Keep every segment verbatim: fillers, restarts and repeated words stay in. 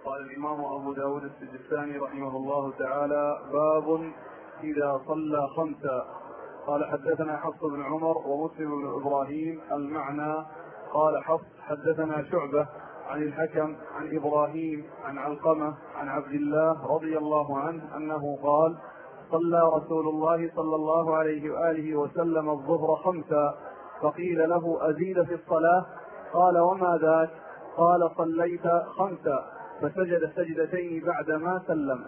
قال الإمام أبو داود السجستاني رحمه الله تعالى: باب إذا صلى خمسا. قال حدثنا حفص بن عمر ومسلم بن إبراهيم المعنى. قال حفص حدثنا شعبة عن الحكم عن إبراهيم عن علقمة عن عبد الله رضي الله عنه أنه قال: صلى رسول الله صلى الله عليه وآله وسلم الظهر خمسا، فقيل له: أزيد في الصلاة؟ قال: وما ذاك؟ قال: صليت خمسا، فسجد سجدتين بعدما سلم.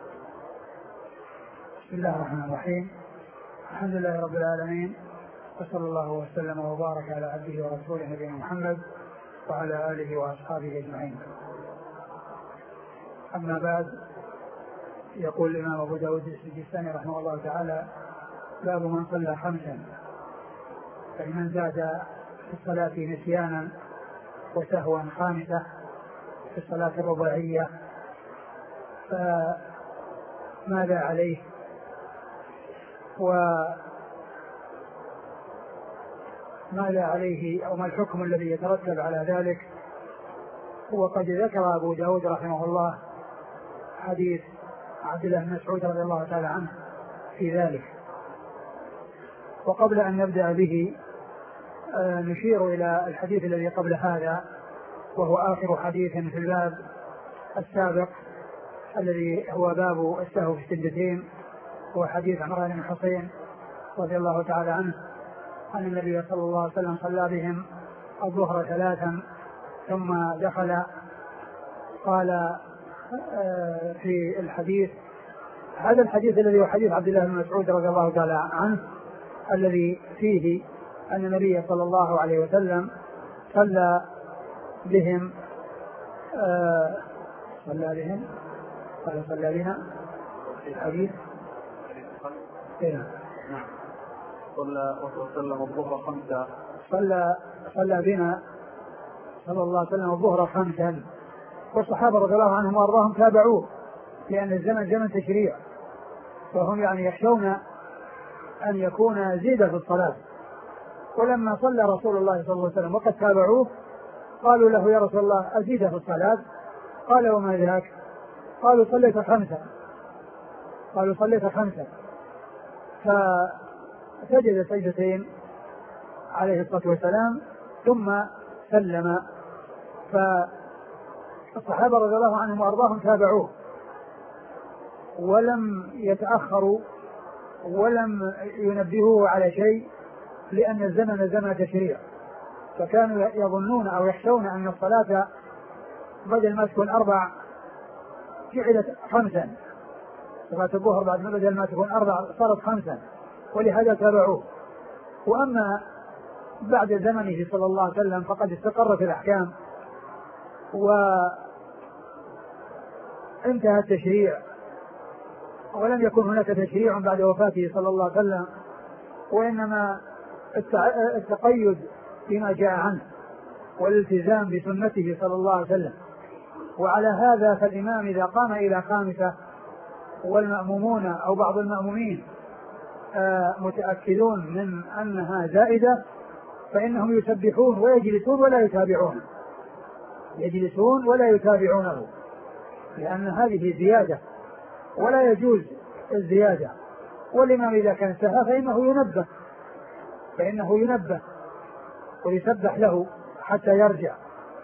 بسم الله الرحمن الرحيم. الحمد لله رب العالمين، وصلى الله وسلم وبارك على عبده ورسوله نبينا محمد وعلى آله وأصحابه أجمعين. أما بعد، يقول الإمام أبو داود السجستاني رحمه الله تعالى: باب من صلى خمسا، فمن زاد في الصلاة نسيانا وسهوا خامسة في الصلاة الرباعية فماذا عليه، وماذا عليه أو ما الحكم الذي يترتب على ذلك. وقد ذكر أبو داود رحمه الله حديث عبد الله بن مسعود رضي الله تعالى عنه في ذلك. وقبل أن نبدأ به نشير إلى الحديث الذي قبل هذا، وهو آخر حديث في الباب السابق الذي هو باب السهو في السجدتين، هو حديث عمران بن حسين رضي الله تعالى عنه أن النبي صلى الله عليه وسلم صلى بهم الظهر ثلاثا ثم دخل. قال في الحديث هذا الحديث الذي هو حديث عبد الله بن مسعود رضي الله تعالى عنه الذي فيه أن النبي صلى الله عليه وسلم صلى بهم آه صلى بهم قال صلى بنا في الحديث نعم صلى وسلم الظهر خمسة صلى صلى بنا صلى الله عليه وسلم الظهر خمسا، والصحابة رضي الله عنهم وارضاهم تابعوه لأن الزمن زمن تشريع، وهم يعني يخشون أن يكون زيادة في الصلاة. ولما صلى رسول الله صلى الله عليه وسلم وقد تابعوه قالوا له: يا رسول الله أزيد في الصلاة؟ قال: وما ذاك؟ قالوا: صليت خمسة. قالوا: صليت خمسة. فسجد سجدتين عليه الصلاة والسلام ثم سلم. فالصحابة رضي الله عنهم وأرضاهم تابعوه ولم يتأخروا ولم ينبهوه على شيء، لأن الزمن زمن تشريع، فكانوا يظنون أو يخشون أن الصلاة بدل ما تكون أربع جعلت خمسا، صلاة الظهر بعد ما بدل ما تكون أربع صارت خمسا، ولهذا تابعوه. وأما بعد زمنه صلى الله عليه وسلم فقد استقرت الأحكام وانتهى التشريع، ولم يكن هناك تشريع بعد وفاته صلى الله عليه وسلم، وإنما التقيد بما جاء عنه والالتزام بسنته صلى الله عليه وسلم. وعلى هذا فالإمام إذا قام إلى خامسة والمأمومون أو بعض المأمومين متأكدون من أنها زائدة فإنهم يسبحون ويجلسون ولا يتابعونه يجلسون ولا يتابعونه لأن هذه زيادة ولا يجوز الزيادة. والإمام إذا كان سهى فإنه ينبه فإنه ينبه ويسبح له حتى يرجع.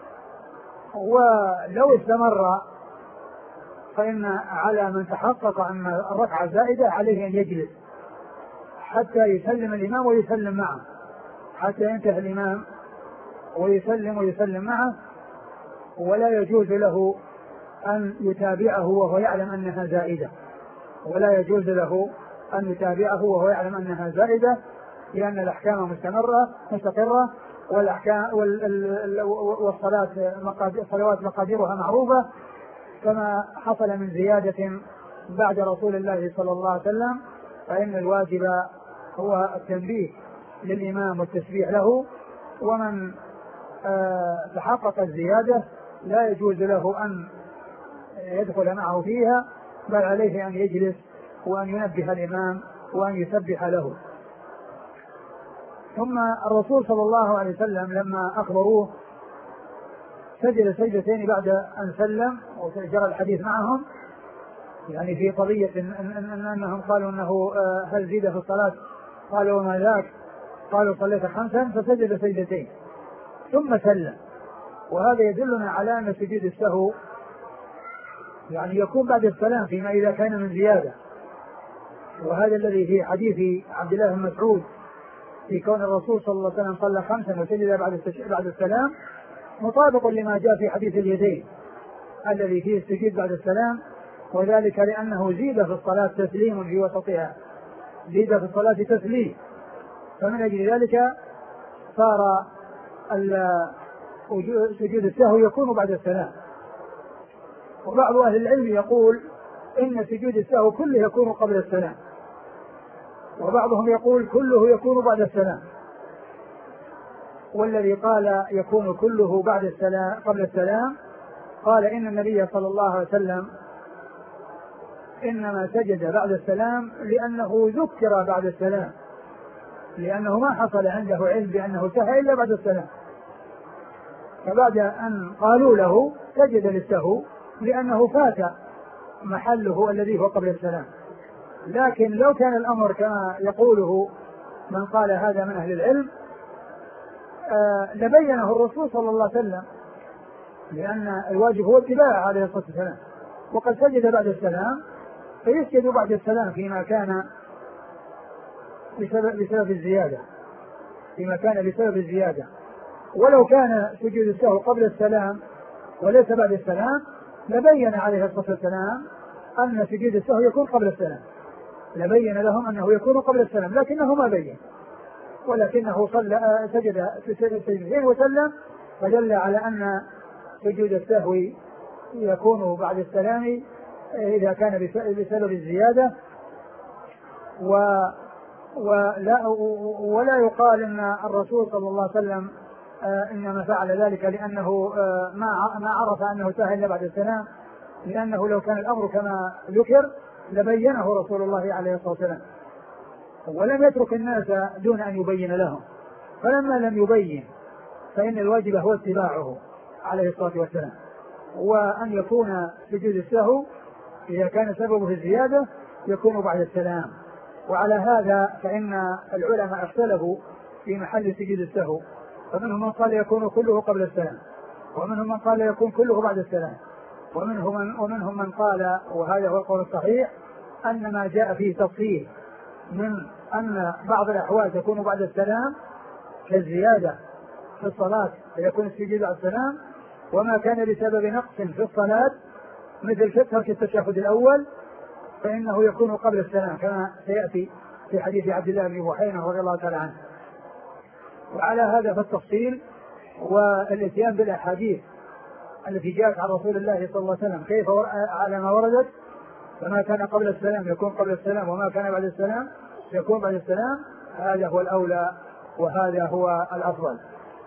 ولو استمر فإن على من تحقق أن الركعة زائدة عليه أن يجلس حتى يسلم الإمام ويسلم معه، حتى ينتهي الإمام ويسلم ويسلم معه، ولا يجوز له أن يتابعه وهو يعلم أنها زائدة ولا يجوز له أن يتابعه وهو يعلم أنها زائدة لأن الأحكام مستمرة مستقرة والأحكام والصلاة الصلوات مقاديرها معروفة، كما حصل من زيادة بعد رسول الله صلى الله عليه وسلم فإن الواجب هو التنبيه للإمام والتسبيح له. ومن تحقق الزيادة لا يجوز له أن يدخل معه فيها، بل عليه أن يجلس وأن ينبه الإمام وأن يسبح له. ثم الرسول صلى الله عليه وسلم لما أخبروه سجد سجدتين بعد أن سلم وجرى الحديث معهم، يعني في قضية إن إن إن أنهم قالوا أنه هل زيد في الصلاة؟ قالوا وما ذاك؟ قالوا صليت خمسا، فسجد سجدتين ثم سلم. وهذا يدلنا على أن سجود السهو يعني يكون بعد السلام فيما إذا كان من زيادة، وهذا الذي في حديث عبد الله بن مسعود في كون الرسول صلى الله عليه وسلم صلى خمسا وسجد بعد بعد السلام مطابق لما جاء في حديث اليدين الذي فيه السجود بعد السلام، وذلك لأنه زيد في الصلاة تسليم في وسطها، زيد في الصلاة تسليم، فمن أجل ذلك صار سجود السهو يكون بعد السلام. وبعض أهل العلم يقول إن سجود السهو كله يكون قبل السلام، وبعضهم يقول كله يكون بعد السلام. والذي قال يكون كله بعد السلام قبل السلام قال إن النبي صلى الله عليه وسلم إنما سجد بعد السلام لأنه ذكر بعد السلام، لأنه ما حصل عنده علم بأنه سهى إلا بعد السلام، فبعد أن قالوا له سجد للسهو لأنه فات محله الذي هو قبل السلام. لكن لو كان الأمر كما يقوله من قال هذا من أهل العلم آه لبينه الرسول صلى الله عليه وسلم، لأن الواجب هو اتباعه عليه الصلاة والسلام، وقد سجد بعد السلام فيسجد بعد السلام فيما كان بسبب, بسبب الزيادة فيما كان بسبب الزيادة. ولو كان سجود السهو قبل السلام وليس بعد السلام لبين عليه الصلاة والسلام أن سجود السهو يكون قبل السلام، لبين لهم أنه يكون قبل السلام، لكنه ما بين، ولكنه صلى سجد سجدتين وسلم، فدل على أن سجود السهو يكون بعد السلام إذا كان بسبب الزيادة. و ولا, ولا يقال أن الرسول صلى الله عليه وسلم إنما فعل ذلك لأنه ما عرف أنه سهى إلا بعد السلام، لأنه لو كان الأمر كما ذكر لبينه رسول الله عليه الصلاة والسلام، ولم يترك الناس دون أن يبين لهم، فلما لم يبين فإن الواجب هو اتباعه عليه الصلاة والسلام، وأن يكون سجود السهو إذا كان سببه الزيادة يكون بعد السلام. وعلى هذا فإن العلماء اختلفوا في محل سجود السهو، فمنهم من قال يكون كله قبل السلام، ومنهم من قال يكون كله بعد السلام، ومنهم من, ومنهم من قال وهذا هو القول الصحيح أن ما جاء فيه تفصيل من أن بعض الأحوال تكون بعد السلام كالزيادة في الصلاة فيكون السجود بعد السلام، وما كان بسبب نقص في الصلاة مثل ترك التشهد الأول فإنه يكون قبل السلام كما سيأتي في حديث عبد الله بن بحينة رضي الله تعالى عنه. وعلى هذا فالتفصيل والاتيان بالأحاديث التي جاءت عن رسول الله صلى الله عليه وسلم كيف على ما وردت، فما كان قبل السلام يكون قبل السلام، وما كان بعد السلام يكون بعد السلام، هذا هو الأولى وهذا هو الأفضل.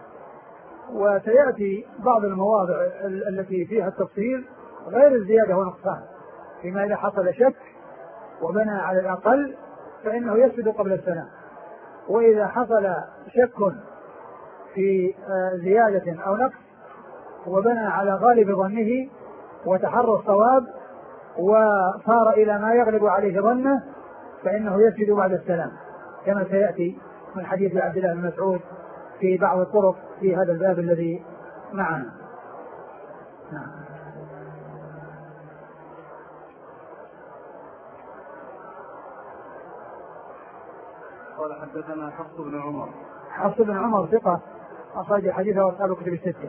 وسيأتي بعض المواضع التي فيها التفصيل غير الزيادة والنقصان، فيما إذا حصل شك وبنى على الأقل فإنه يسجد قبل السلام، وإذا حصل شك في زيادة أو نقص وبنى على غالب ظنه وتحرى الصواب وصار إلى ما يغلب عليه ظنه فإنه يسجد بعد السلام، كما سيأتي من حديث عبد الله بن مسعود في بعض الطرق في هذا الباب الذي معنا. نعم. قال حدثنا حفص بن عمر. حفص بن عمر ثقة أخرج حديثه وأصحاب الكتب الستة.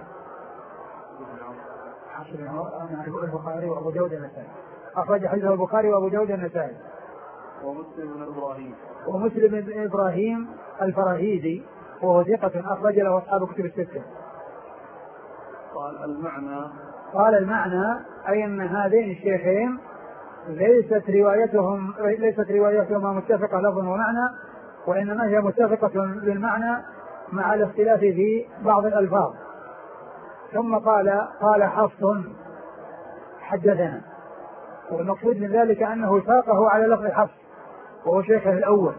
حفص بن عمر البخاري وأبو داود النسائي، أخرج حديثه البخاري وأبو داود النسائي. ومسلم بن إبراهيم. ومسلم بن إبراهيم الفراهيدي وهو ثقة أخرج له أصحاب الكتب الستة. قال المعنى قال المعنى أي أن هذين الشيخين ليست روايتهم ليست روايتهما متفقة لفظا ومعنى، وإنما هي متفقة بالمعنى مع الاختلاف في بعض الألفاظ. ثم قال قال حفص حدثنا، والمقصود من ذلك أنه ساقه على لفظ حفص وهو شيخه الأول،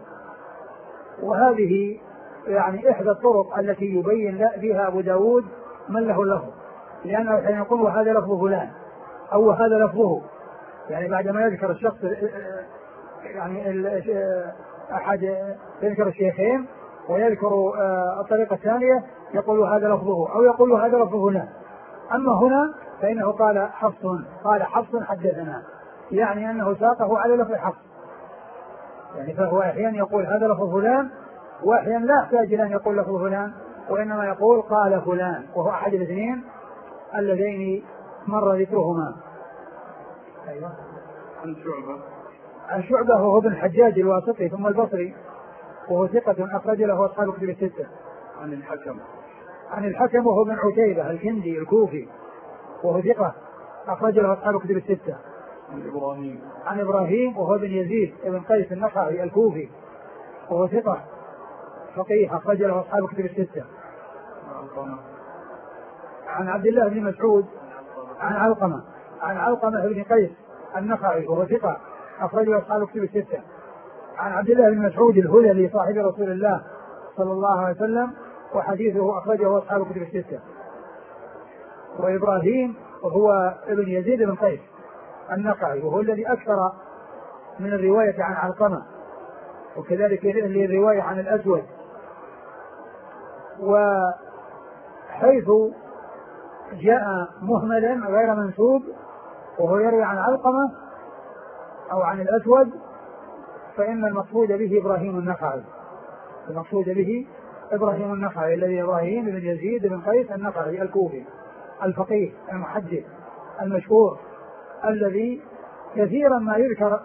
وهذه يعني إحدى الطرق التي يبين بها أبو داود من له له، لأنه حين يقول وهذا لفظ فلان أو هذا لفظه، يعني بعدما يذكر الشخص يعني أحد يذكر الشيخين ويذكر الطريقة الثانية يقول هذا لفظه أو يقول هذا لفظ فلان. أما هنا فإنه قال حفص قال حفص حدثنا، يعني أنه ساقه على لفظ حفص، يعني فهو أحيانا يقول هذا لفظ فلان وأحيانا لا يحتاج إلى أن يقول لفظ فلان، وإنما يقول قال فلان، وهو أحد الاثنين اللذين مر ذكرهما. أيوة. عن شعبة عن شعبة وهو ابن الحجاج الواسطي ثم البصري، وهو ثقة أخرج له أصحاب كتب الستة. عن الحكم عن الحكم وهو ابن عتيبة الكندي الكوفي وهو ثقة أخرج له أصحاب كتب الستة. عن إبراهيم عن إبراهيم وهو ابن يزيد ابن قيس النخعي الكوفي وهو ثقة فقيه أخرج له أصحاب كتب الستة. عن عبد الله بن مسعود عن علقمة عن علقمة بن قيس النخعي وهو ثقة أخرج له أصحاب كتب الستة. عن عبد الله بن مسعود الهذلي صاحب رسول الله صلى الله عليه وسلم وحديثه أخرجه أصحاب كتب الستة. وإبراهيم وهو ابن يزيد بن قيس النخعي وهو الذي أكثر من الرواية عن علقمة، وكذلك الرواية عن الأسود. وحيث جاء مهملا غير منسوب وهو يروي عن علقمة أو عن الأسود فإن المقصود به إبراهيم النخعي، المقصود به إبراهيم النخعي الذي إبراهيم بن يزيد بن قيس النخعي الكوفي الفقيه المحدث المشهور الذي كثيرا ما يذكر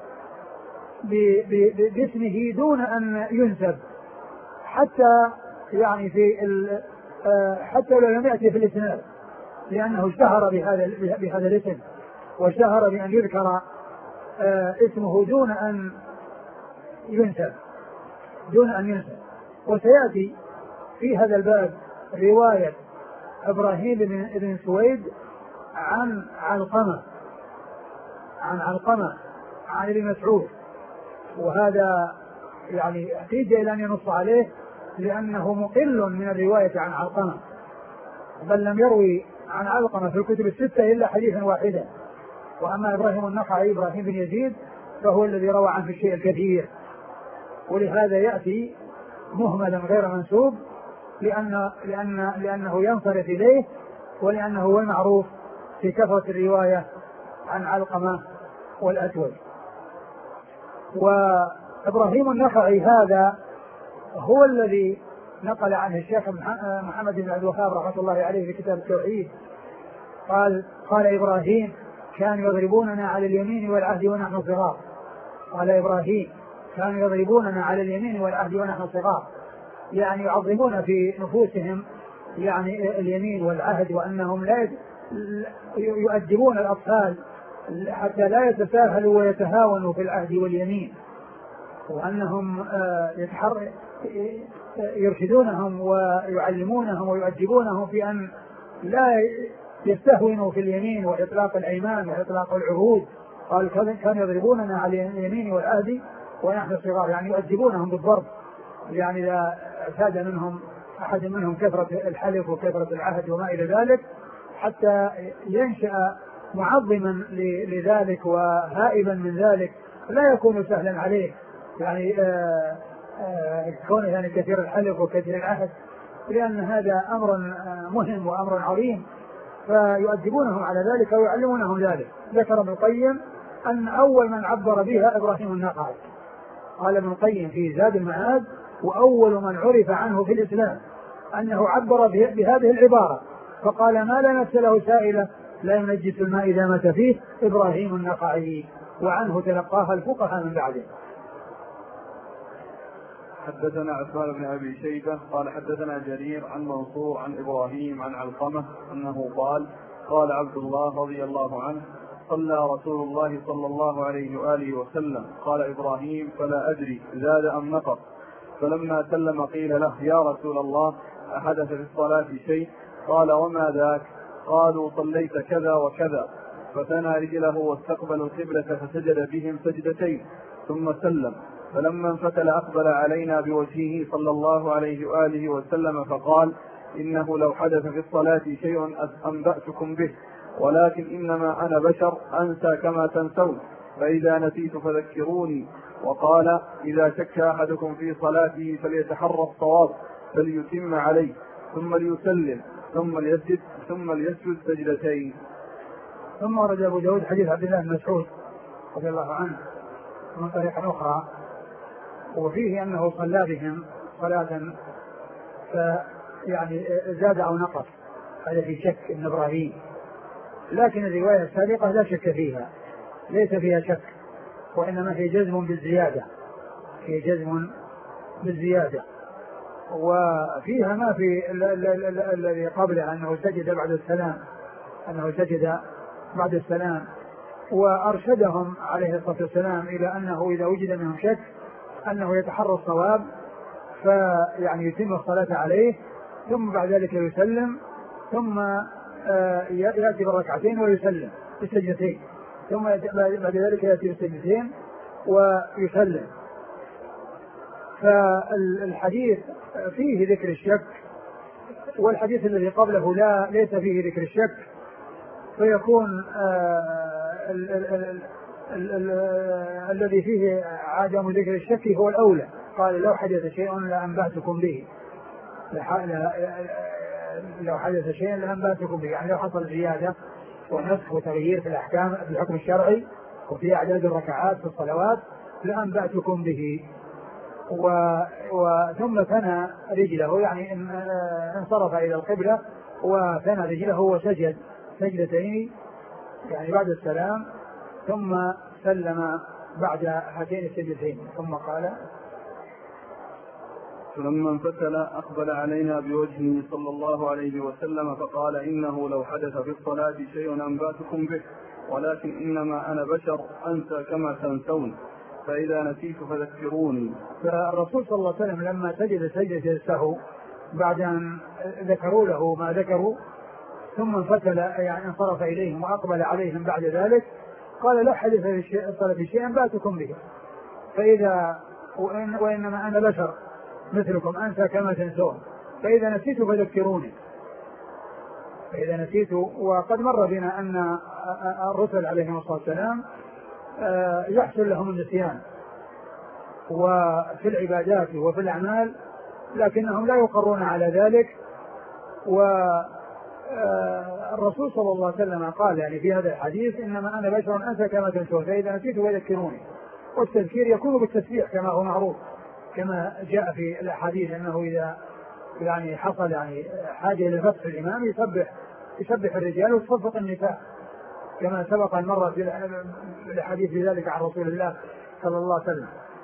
باسمه دون أن ينسب، حتى يعني في حتى لو لم يأتي في الإسناد، لأنه اشتهر بهذا بهذا الاسم واشتهر بأن يذكر اسمه دون أن ينسب دون أن ينسب. وسيأتي في هذا الباب رواية إبراهيم بن سويد عن علقمة عن علقمة عن ابن مسعود، وهذا يعني احتاج إلى أن ينص عليه لأنه مقل من الرواية عن علقمة، بل لم يروي عن علقمة في الكتب الستة إلا حديثا واحدا. وأما إبراهيم النخعي إبراهيم بن يزيد فهو الذي روى عنه الشيء الكثير، ولهذا يأتي مهملا غير منسوب لأن لأن لأنه ينصرف إليه، ولأنه هو المعروف في كثرة الرواية عن علقمة والأسود. وإبراهيم النخعي هذا هو الذي نقل عنه الشيخ محمد بن عبد الوهاب رحمة الله عليه في كتاب التوحيد قال قال إبراهيم كانوا يضربوننا على اليمين والعهد ونحن صغار. قال إبراهيم كانوا يضربوننا على اليمين والعهد ونحن صغار، يعني يعظمون في نفوسهم يعني اليمين والعهد، وأنهم لا يؤدبون الأطفال حتى لا يتساهلوا ويتهاونوا في العهد واليمين، وأنهم يرشدونهم ويعلمونهم ويؤدبونهم في أن لا يستهونوا في اليمين وإطلاق الأيمان وإطلاق العهود. قال كانوا يضربوننا على اليمين والعهد ونحن صغار، يعني يؤدبونهم بالضرب، يعني إذا اعتاد منهم أحد منهم كثرة الحلف وكثرة العهد وما إلى ذلك، حتى ينشأ معظما لذلك وهائبا من ذلك، لا يكون سهلا عليه يعني كونه يعني كثير الحلف وكثير العهد، لأن هذا أمر مهم وأمر عظيم، فيؤدبونهم على ذلك ويعلمونهم ذلك. ذكر ابن القيم أن أول من عبر بها إبراهيم النخعي، قال ابن القيم في زاد المعاد وأول من عرف عنه في الإسلام أنه عبر بهذه العبارة، فقال ما لا نفس له سائلة لا ينجس الماء إذا مات فيه إبراهيم النخعي، وعنه تلقاها الفقهاء من بعده. حدثنا عثمان بن أبي شيبة قال حدثنا جرير عن منصور عن إبراهيم عن علقمة أنه قال قال عبد الله رضي الله عنه صلى رسول الله صلى الله عليه وآله وسلم. قال إبراهيم فلا أدري زاد أم نقص، فلما سلم قيل له يا رسول الله أحدث في الصلاة شيء؟ قال وما ذاك؟ قالوا صليت كذا وكذا، فثنى رجله واستقبل القبلة فسجد بهم سجدتين ثم سلم، فلما انفتل أقبل علينا بوجهه صلى الله عليه وآله وسلم فقال إنه لو حدث في الصلاة شيء أنبأتكم به، ولكن إنما أنا بشر أنسى كما تنسون، فإذا نسيت فذكروني. وقال إذا شك أحدكم في صلاته فليتحرى الصواب فليتم عليه ثم ليسلم ثم ليسجد ثم ليسجد سجدتين. ثم ورد أبو داود حديث عبد الله بن مسعود رضي الله عنه من طريق أخرى، وفيه أنه صلى بهم صلاة فيعني زاد أو نقص، هذا في شك ابن إبراهيم، لكن الرواية السابقة لا شك فيها، ليس فيها شك، وإنما هي جزم بالزيادة، هي جزم بالزيادة. وفيها ما في الذي قبلها أنه سجد بعد السلام، أنه سجد بعد السلام، وأرشدهم عليه الصلاة والسلام إلى أنه إذا وجد منهم شك أنه يتحرى الصواب فيعني يتم الصلاة عليه، ثم بعد ذلك يسلم، ثم يأتي بالركعتين ويسلم بالسجدتين، ثم بعد ذلك يأتي بالسجدتين ويسلم. فالحديث فيه ذكر الشك، والحديث الذي قبله لا ليس فيه ذكر الشك، فيكون ال ال ال ال ال الذي فيه عدم ذكر الشك هو الأولى. قال لو حدث شيء لأنبأتكم به، لو حدث شيء لأنبأتكم به، يعني لو حصل زيادة ونسخ وتغيير في الأحكام في الحكم الشرعي وفي أعداد الركعات في الصلوات لأنبأتكم به. و... وثم ثنى رجله، يعني انصرف إلى القبلة وثنى رجله وسجد سجدتين يعني بعد السلام، ثم سلم بعد هاتين السجدتين، ثم قال فلما انفتل أقبل علينا بوجهه صلى الله عليه وسلم فقال إنه لو حدث في الصلاة شيء أنبأتكم به، ولكن إنما أنا بشر أنسى كما تنسون، فإذا نسيت فذكروني. فالرسول صلى الله عليه وسلم لما سجد سجدة السهو بعد أن ذكروا له ما ذكروا ثم انفتل يعني انصرف إليهم وأقبل عليهم بعد ذلك قال لا حدث في الصلاة شيء أنبأتكم به، فإذا وإن وإنما أنا بشر مثلكم أنسى كما تنسون، فإذا نسيت فذكروني. فإذا نسيت، وقد مر بنا أن الرسل عليهم الصلاة والسلام يحصل لهم النسيان وفي العبادات وفي الأعمال، لكنهم لا يقرون على ذلك. والرسول صلى الله عليه وسلم قال يعني في هذا الحديث إنما أنا بشر أنسى كما تنسون، فإذا نسيت فذكروني. والتذكير يكون بالتسبيح كما هو معروف، كما جاء في الأحاديث أنه إذا يعني حصل يعني حاجة لفتح الإمام يسبح يسبح الرجال وتصفق النساء، كما سبق المرة في الحديث بذلك عن رسول الله صلى الله عليه وسلم.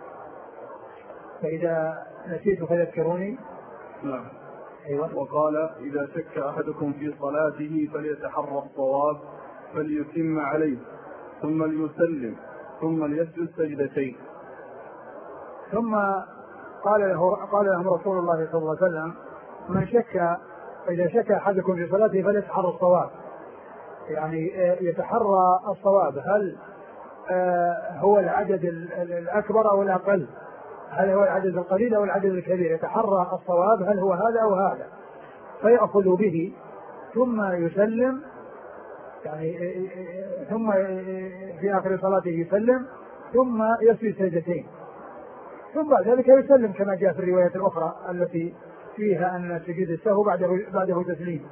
فإذا نسيت فذكروني. نعم. أيوة. وقال إذا شك أحدكم في صلاته فليتحرى الصواب فليتم عليه ثم ليسلم ثم ليسجد سجدتين. ثم قال له قال لهم رسول الله صلى الله عليه وسلم من شك إذا شك أحدكم في صلاته فليتحرى الصواب، يعني يتحرى الصواب، هل هو العدد الأكبر أو الأقل، هل هو العدد القليل أو العدد الكبير، يتحرى الصواب هل هو هذا أو هذا، فيأخذ به ثم يسلم، يعني ثم في آخر صلاته يسلم ثم يسجد سجدتين، ثم بعد ذلك يسلم كما جاء في الرواية الأخرى التي فيها أن سجود السهو بعده, بعده تسليم.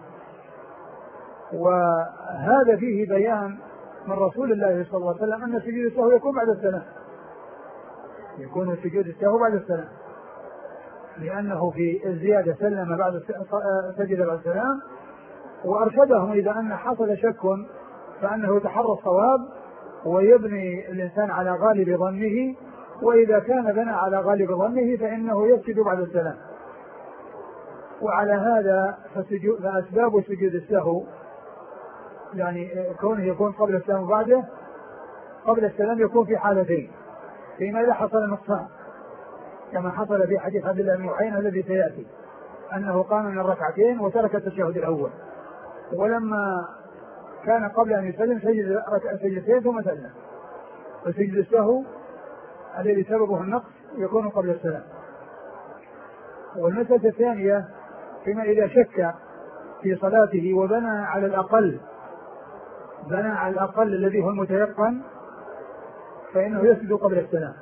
وهذا فيه بيان من رسول الله صلى الله عليه وسلم أن سجود السهو يكون بعد السلام، يكون سجود السهو بعد السلام، لأنه في الزيادة سلم بعد سجد بعد السلام، وأرشدهم إذا أن حصل شك فأنه يتحرى الصواب ويبني الإنسان على غالب ظنه، وإذا كان بنى على غالب ظنه فإنه يسجد بعد السلام. وعلى هذا فأسباب سجود السهو يعني كونه يكون قبل السلام وبعده، قبل السلام يكون في حالتين، فيما إذا حصل نقصان كما حصل في حديث عبد الله بن بحينة الذي سيأتي أنه قام من الركعتين وترك التشهد الأول، ولما كان قبل أن يسلم سجد سجدتين ثم سلم، فسجد السهو الذي سببه النقص يكون قبل السلام. والمسألة الثانية فيما إذا شك في صلاته وبنى على الأقل بنى على الأقل الذي هو المتيقن فإنه يسجد قبل السلام.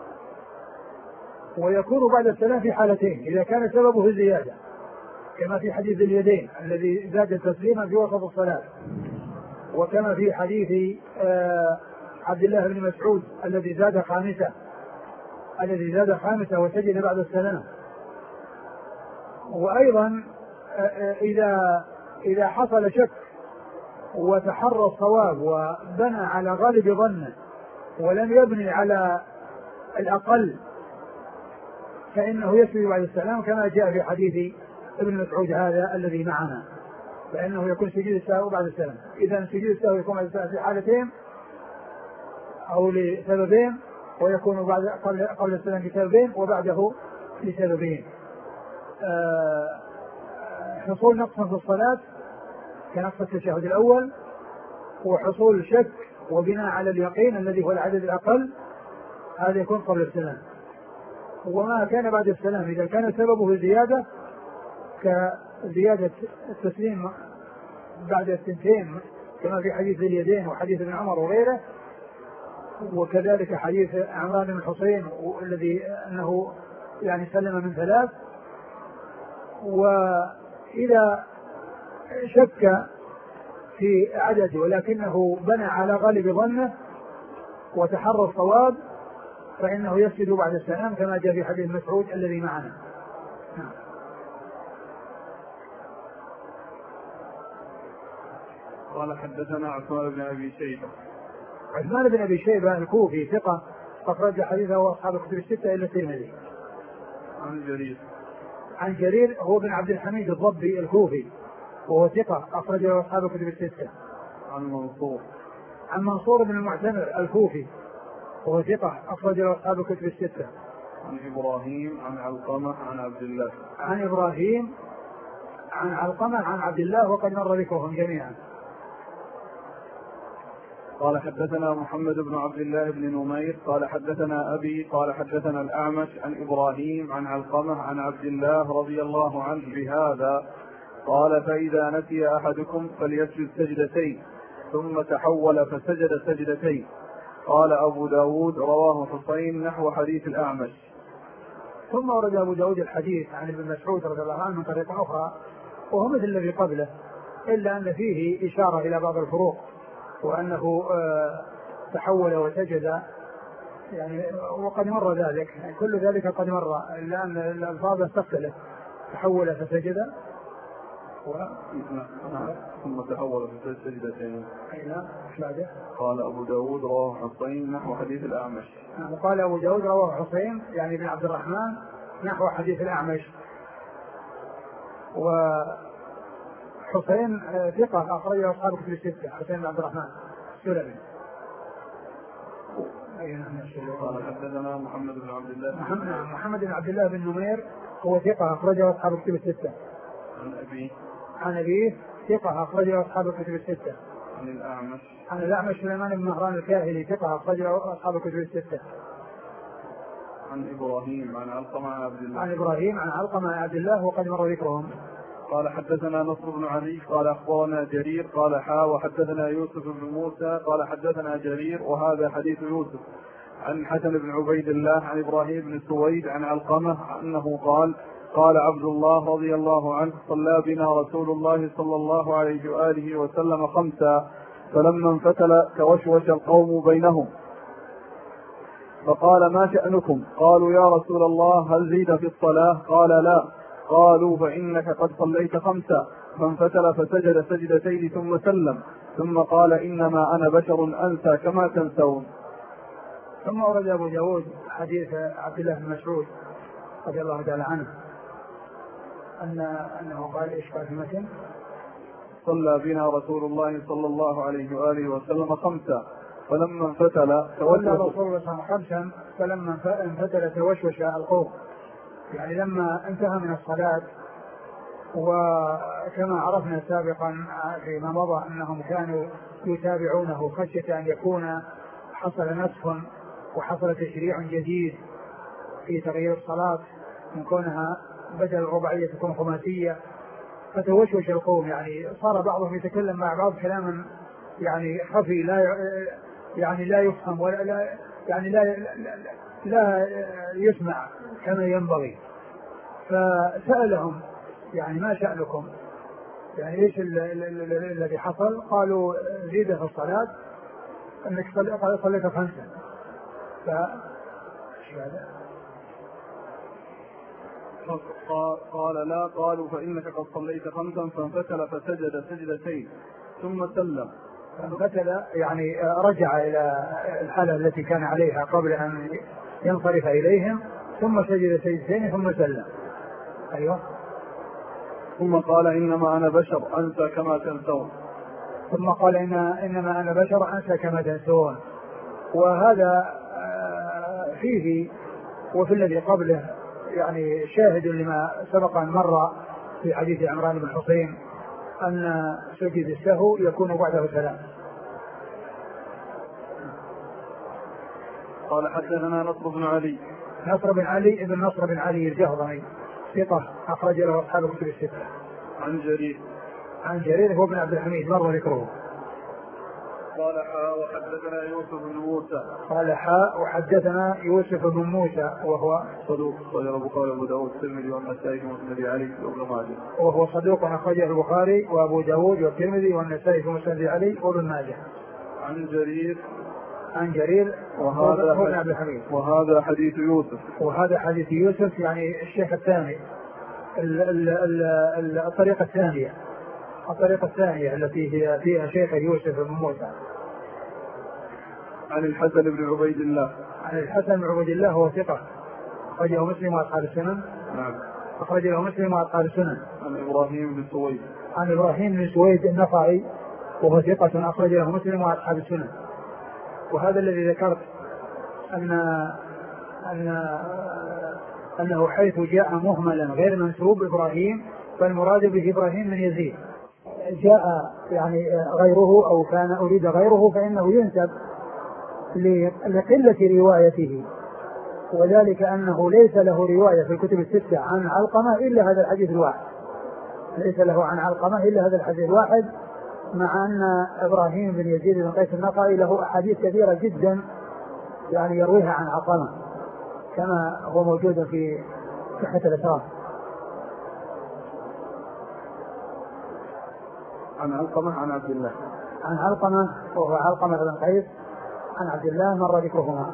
ويكون بعد السلام في حالتين: إذا كان سببه الزيادة كما في حديث اليدين الذي زاد تسليما في وسط الصلاة، وكما في حديث آه عبد الله بن مسعود الذي زاد خامسة الذي زاد خامسة وسجد بعد السلام. وأيضا آه إذا إذا حصل شك وتحرى الصواب وبنى على غالب ظنه ولم يبني على الأقل فإنه يسجد بعد السلام كما جاء في حديث ابن مسعود هذا الذي معنا، فإنه يكون سجود السهو بعد السلام. إذا سجود السهو يكون بعد السلام في حالتين أو لسببين، ويكون بعد قبل, قبل السلام لسببين وبعده لسببين: أه حصول نقص في الصلاة كنقص التشهد الأول، وحصول شك وبناء على اليقين الذي هو العدد الأقل، هذا يكون قبل السلام. وما كان بعد السلام إذا كان سببه زيادة كزيادة التسليم بعد الثنتين كما في حديث اليدين وحديث ابن عمر وغيره، وكذلك حديث عمران بن الحصين الذي أنه يعني سلم من ثلاث. وإذا شك في عدد ولكنه بنى على غالب ظنه وتحرى الصواب فإنه يسجد بعد السلام كما جاء في حديث مسعود الذي معنا. قال حدثنا عثمان بن أبي شيبة. عثمان بن أبي شيبة الكوفي ثقة أخرج حديثه وأصحاب الكتب الستة إلا الترمذي. عن جرير عن جرير هو بن عبد الحميد الضبي الكوفي وهو ثقة أخرجه أصحاب الكتب الستة. عن منصور عن منصور بن المعتمر الكوفي وهو ثقة أخرجه أصحاب الكتب الستة. عن إبراهيم عن علقمة عن عبد الله. عن إبراهيم عن علقمة عن عبد الله وقد مر ذكرهم جميعا. قال حدثنا محمد بن عبد الله بن نمير قال حدثنا أبي قال حدثنا الأعمش عن إبراهيم عن علقمة عن عبد الله رضي الله عنه بهذا قال: فإذا نسي أحدكم فليسجد سجدتين ثم تحول فسجد سجدتين. قال أبو داود: رواه حسين نحو حديث الأعمش. ثم ورد أبو داود الحديث عن ابن مسعود رضي الله عنه من طريقة أخرى وهو مثل الذي قبله، إلا أن فيه إشارة إلى بعض الفروق، وأنه آه تحول وسجد يعني وقد مر ذلك، يعني كل ذلك قد مر، إلا أن الألفاظ تختلف. تحول فسجد و... ثم تحول فسجد سجدتين. قال أبو داود رواه حسين نحو حديث الأعمش. قال أبو داود رواه حسين يعني بن عبد الرحمن نحو حديث الأعمش. وحسين ثقة أخرجه أصحاب الكتب الستة. حسين بن عبد الرحمن السلمي. قال حدثنا محمد بن عبد الله محمد, محمد بن عبد الله بن نمير هو ثقة أخرجه أصحاب الكتب الستة. عن أبيه عن أبيه ثقة أخرجه أصحاب الكتب الستة. عن الأعمش عن الأعمش سليمان بن مهران الكاهلي ثقة أخرجه أصحاب الكتب الستة. عن إبراهيم عن علقمة عن عبد الله. عن إبراهيم عن علقمة عن عبد الله وقد مر ذكرهم. قال حدثنا نصر بن علي قال أخبرنا جرير قال حا وحدثنا يوسف بن موسى قال حدثنا جرير وهذا حديث يوسف عن حسن بن عبيد الله عن إبراهيم بن سويد عن علقمة أنه قال: قال عبد الله رضي الله عنه: صلى بنا رسول الله صلى الله عليه وآله وسلم خمسا، فلما انفتل توشوش القوم بينهم فقال: ما شأنكم؟ قالوا: يا رسول الله هل زيد في الصلاة؟ قال: لا. قالوا: فإنك قد صليت خمسا. فانفتل فسجد سجدتين ثم سلم، ثم قال: إنما أنا بشر أنسى كما تنسون. ثم ورد أبو داود حديث عبد الله بن مسعود رضي الله تعالى عنه أن أنه قال: إيش قال في المتن؟ صلى بنا رسول الله صلى الله عليه وآله وسلم خمسا، فلما انفتل صلى رسول الله خمسا فلما انفتل توشوش القوم، يعني لما انتهى من الصلاة. وكما عرفنا سابقا فيما مضى أنهم كانوا يتابعونه خشية أن يكون حصل نسخ وحصل تشريع جديد في تغيير الصلاة من كونها بدل الرباعية تكون خماسية، فتوشوش القوم، يعني صار بعضهم يتكلم مع بعض كلاما يعني خفي لا يعني لا يفهم ولا لا يعني لا, لا, لا يسمع كما ينبغي. فسألهم يعني ما شأنكم، يعني ايش الذي حصل؟ قالوا زيد في الصلاة انك صليت خمسا. ف قال لا. قالوا فإنك قد صليت خمسا، فانفتل فسجد سجدتين ثم سلم. فانفتل يعني رجع إلى الحالة التي كان عليها قبل أن ينصرف إليهم، ثم سجد سجدتين ثم سلم. أيوه. ثم قال إنما أنا بشر أنسى كما تنسون. ثم قال إن إنما أنا بشر أنسى كما تنسون. وهذا فيه وفي الذي قبله يعني شاهد لما سبق أن مر في حديث عمران بن حسين أن سجد السهو يكون بعده سلام. قال حدثنا نصر بن علي. نصر بن علي ابن نصر بن علي الجهضمي ثقة أخرج له أصحاب الكتب الستة. عن جرير. عن جرير هو بن عبد الحميد مر ذكره. قال حاء وحدثنا يوسف بن موسى. قال حاء وحدثنا يوسف بن موسى وهو صدوق أخرجه البخاري وأبو داود والترمذي والنسائي ومسند علي وابن ماجه. وهو صدوق أخرجه البخاري وأبو داود والترمذي والنسائي ومسند علي وابن ماجه. عن جرير. عن جرير وهذا هو بن عبد الحميد. وهذا حديث يوسف. وهذا حديث يوسف يعني الشيخ الثاني ال ال ال الطريقة الثانية الطريقة الثانية التي هي فيها شيخ يوسف بن موسى. عن الحسن بن عبيد الله. عن الحسن بن عبيد الله هو ثقة أخرجه مسلم وأصحاب السنن. نعم. أخرجه مسلم وأصحاب السنن. عن إبراهيم بن سويد. عن إبراهيم بن سويد النخعي وهو ثقة أخرجه مسلم وأصحاب السنن. وهذا الذي ذكرت أن أن أنه حيث جاء مهملا غير منسوب إبراهيم فالمراد به إبراهيم من يزيد. جاء يعني غيره أو كان أريد غيره فإنه ينسب لقلة روايته، وذلك أنه ليس له رواية في الكتب الستة عن علقمة إلا هذا الحديث الواحد. ليس له عن علقمة إلا هذا الحديث الواحد، مع أن إبراهيم بن يزيد بن قيس النخعي له أحاديث كثيرة جدا يعني يرويها عن علقمة كما هو موجود في صحة الأسرار. عن علقمة عن عبد الله. عن علقمة وهو علقمة بن قيس عن عبد الله مر ذكرهما.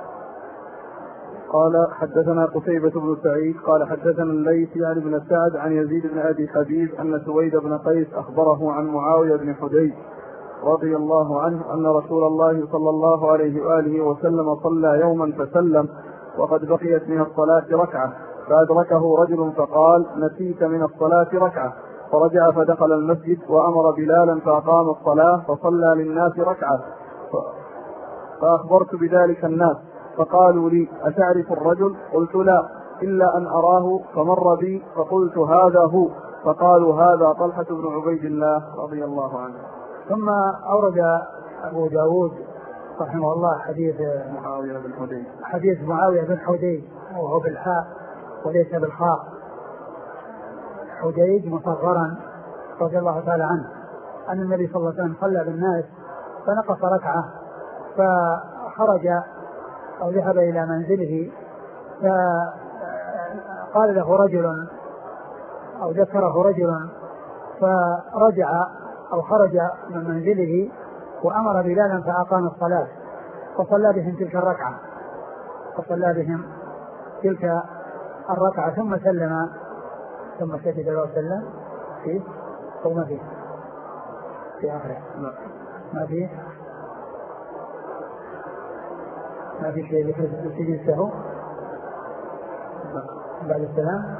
قال حدثنا قتيبة بن سعيد قال حدثنا الليث يعني بن سعد عن يزيد بن أبي حبيب أن سويد بن قيس أخبره عن معاوية بن حديث رضي الله عنه أن رسول الله صلى الله عليه وآله وسلم صلى يوما فسلم وقد بقيت من الصلاة ركعة، فأدركه رجل فقال نسيت من الصلاة ركعة، فرجع فدخل المسجد وأمر بلالا فأقام الصلاة فصلى للناس ركعة، فأخبرت بذلك الناس فقالوا لي أتعرف الرجل؟ قلت لا إلا أن أراه، فمر بي فقلت هذا هو، فقالوا هذا طلحة بن عبيد الله رضي الله عنه. ثم أورد أبو داود رحمه الله حديث معاوية بن حديث حديث معاوية بن حديث وهو بالحاء وليس بالخاء، حديث مصغرا رضي الله تعالى عنه أن النبي صلى الله عليه وسلم صلى بالناس فنقص ركعة فخرج أو ذهب إلى منزله، فقال له رجل أو ذكره رجل فرجع أو خرج من منزله وأمر بلالا فأقام الصلاة فصلى بهم تلك الركعة فصلى بهم تلك الركعة ثم سلم ثم سجد وسلم فيه أو ما فيه في آخره ما فيه ما في شيء لسجد السهو بعد السلام.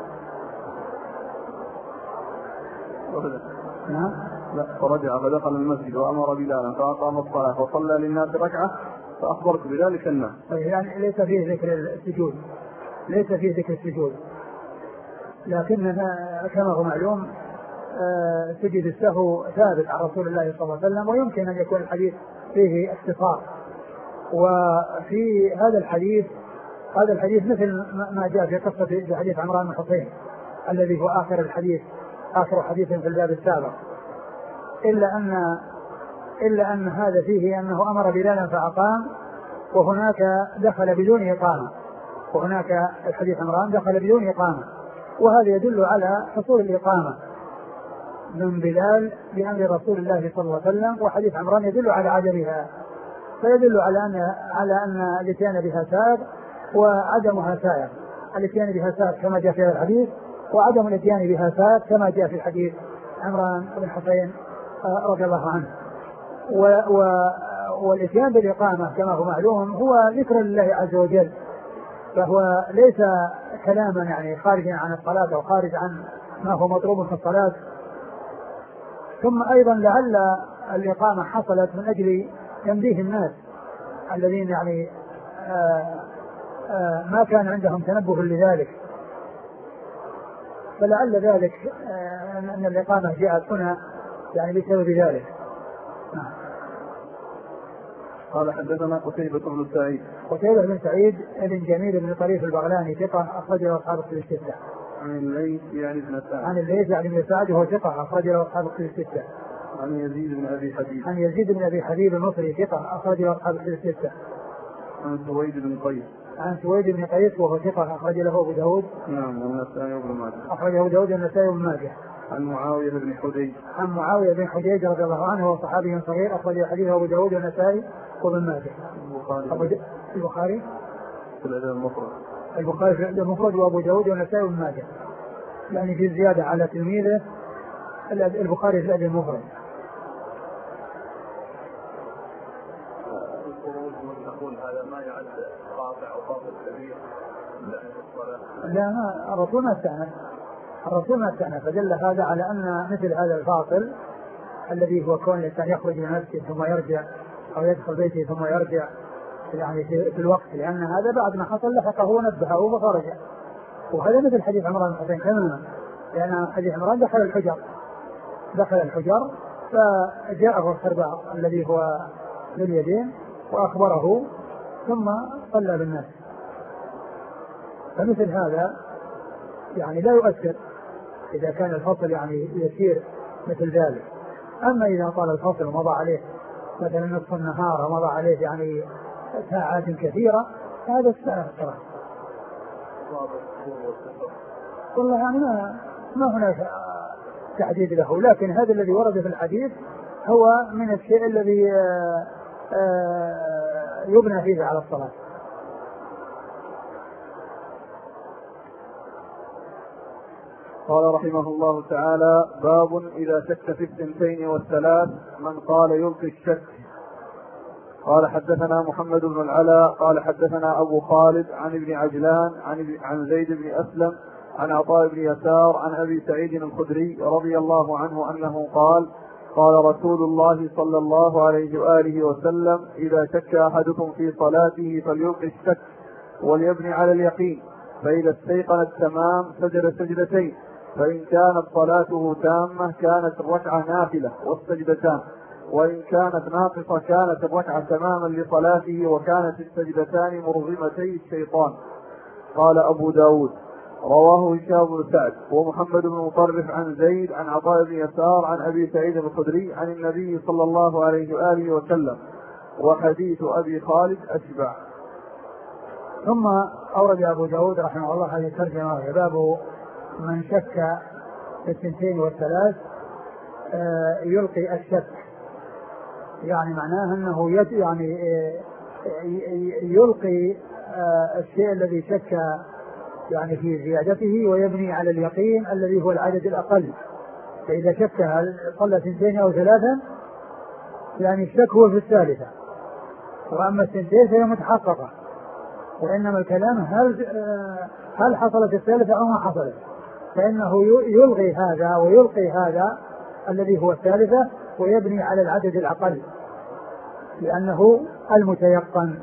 نعم. لا فرجع فدخل المسجد وأمر بلالا فأقام الصلاة وصلى للناس ركعة فأخبرت بذلك الناس. يعني ليس فيه ذكر السجود ليس فيه ذكر السجود لكن كما هو معلوم سجد السهو ثابت عن رسول الله صلى الله عليه وسلم، ويمكن أن يكون الحديث فيه اختصار. وفي هذا الحديث هذا الحديث مثل ما جاء في قصة في حديث عمران بن حسين الذي هو آخر الحديث آخر حديث في الباب السابق، إلا أن إلا أن هذا فيه أنه أمر بلالا فأقام، وهناك دخل بدون إقامة، وهناك الحديث عمران دخل بدون إقامة، وهذا يدل على حصول الإقامة من بلال بأمر رسول الله صلى الله عليه وسلم، وحديث عمران يدل على عدمها، فيدل على أن على أن الاتيان بها سائر وعدمها سائر، الاتيان بها سائر كما جاء في الحديث، وعدم الاتيان بها سائر كما جاء في الحديث عمران بن حسين رضي الله عنه. و و والاتيان بالإقامة كما هو معلوم هو ذكر لله عز وجل، فهو ليس كلاما يعني خارجا عن الصلاة أو خارج عن ما هو مطلوب في الصلاة. ثم أيضا لعل الإقامة حصلت من أجل تنبيه الناس الذين يعني آآ آآ ما كان عندهم تنبه لذلك، فلعل ذلك أن الإقامة جاءت هنا يعني بسبب ذلك. قال حدثنا قتيبة بن سعيد. قتيبة بن سعيد بن جميل بن طريف البغلاني ثقة أخرج له أصحاب الكتب الستة. عن الليث يعني بن سعد. عن الليث يعني بن سعد وهو ثقة أخرج له أصحاب الكتب الستة. عن يزيد بن أبي حبيب. عن يزيد بن أبي حبيب المصري ثقة أخرج له أصحاب الكتب الستة. عن سويد بن قيس. عن سويد بن قيس وهو ثقة أخرج له أبو داود. نعم والنسائي وابن ماجه. أخرج أبو داود والنسائي وابن ماجه. عن معاوية بن حديج. عن معاوية بن حديج رضي الله عنه وهو صحابي صغير أخرج حديثه أبو داود والنسائي وابن ماجه. البخاري. البخاري في الأدب المفرد. البخاري في الأدب المفرد وأبو داود والنسائي وابن ماجه، يعني في زيادة على تلميذه البخاري في الأدب المفرد. نقول هذا ما يعد قاطع أو قاطع كبير لا، ما الرسول ما استعنف الرسول ما استعنف فدل هذا على أن مثل هذا الفاصل الذي هو كون الإنسان يخرج من المسجد ثم يرجع أو يدخل بيته ثم يرجع يعني في الوقت، لأن هذا بعد ما حصل لحقه ونبهه فخرج، وهذا مثل حديث عمران بن حسين تماما، لأن حديث عمران دخل الحجر دخل الحجر فجاءه الخرباء الذي هو لليدين وأخبره ثم صلى بالناس، فمثل هذا يعني لا يؤثر إذا كان الفصل يعني يسير مثل ذلك. أما إذا طال الفصل ومضى عليه مثلا نصف النهار ومضى عليه يعني ساعات كثيرة هذا الساعة الصلاة. والله يعني ما, ما هناك تحديد له، لكن هذا الذي ورد في الحديث هو من الشيء الذي يبنى فيه على الصلاة. قال رحمه الله تعالى: باب إذا شك في الثنتين والثلاث من قال يلقي الشك. قال حدثنا محمد بن العلاء قال حدثنا أبو خالد عن ابن عجلان عن, عن زيد بن أسلم عن عطاء بن يسار عن أبي سعيد الخدري رضي الله عنه أنه قال: قال رسول الله صلى الله عليه وآله وسلم: إذا شك أحدكم في صلاته فليلقي الشك وليبني على اليقين، فإذا استيقن التمام سجد سجدتين، فإن كانت صلاته تامة كانت الركعة نافلة والسجدتان، وإن كانت ناقصة كانت الركعة تماما لصلاته وكانت السجدتان مرغمتي الشيطان. قال أبو داود: رواه هشام بن سعد ومحمد بن مطرف عن زيد عن عطاء بن يسار عن أبي سعيد الخدري عن النبي صلى الله عليه وآله وسلم، وحديث أبي خالد أشبع. ثم أورد أبو داود رحمه الله هذه الترجمة: باب من شك في الثنتين والثلاث يلقي الشك، يعني معناه أنه يعني يلقي الشيء الذي شك يعني في زيادته ويبني على اليقين الذي هو العدد الأقل. فإذا شك هل صلى اثنتين أو ثلاثا يعني الشك هو في الثالثة، وأما الثنتين فهي متحققة، وإنما الكلام هل هل حصلت الثالثة أو ما حصلت، فإنه يلغي هذا ويلقي هذا الذي هو الثالثة ويبني على العدد الأقل لأنه المتيقن.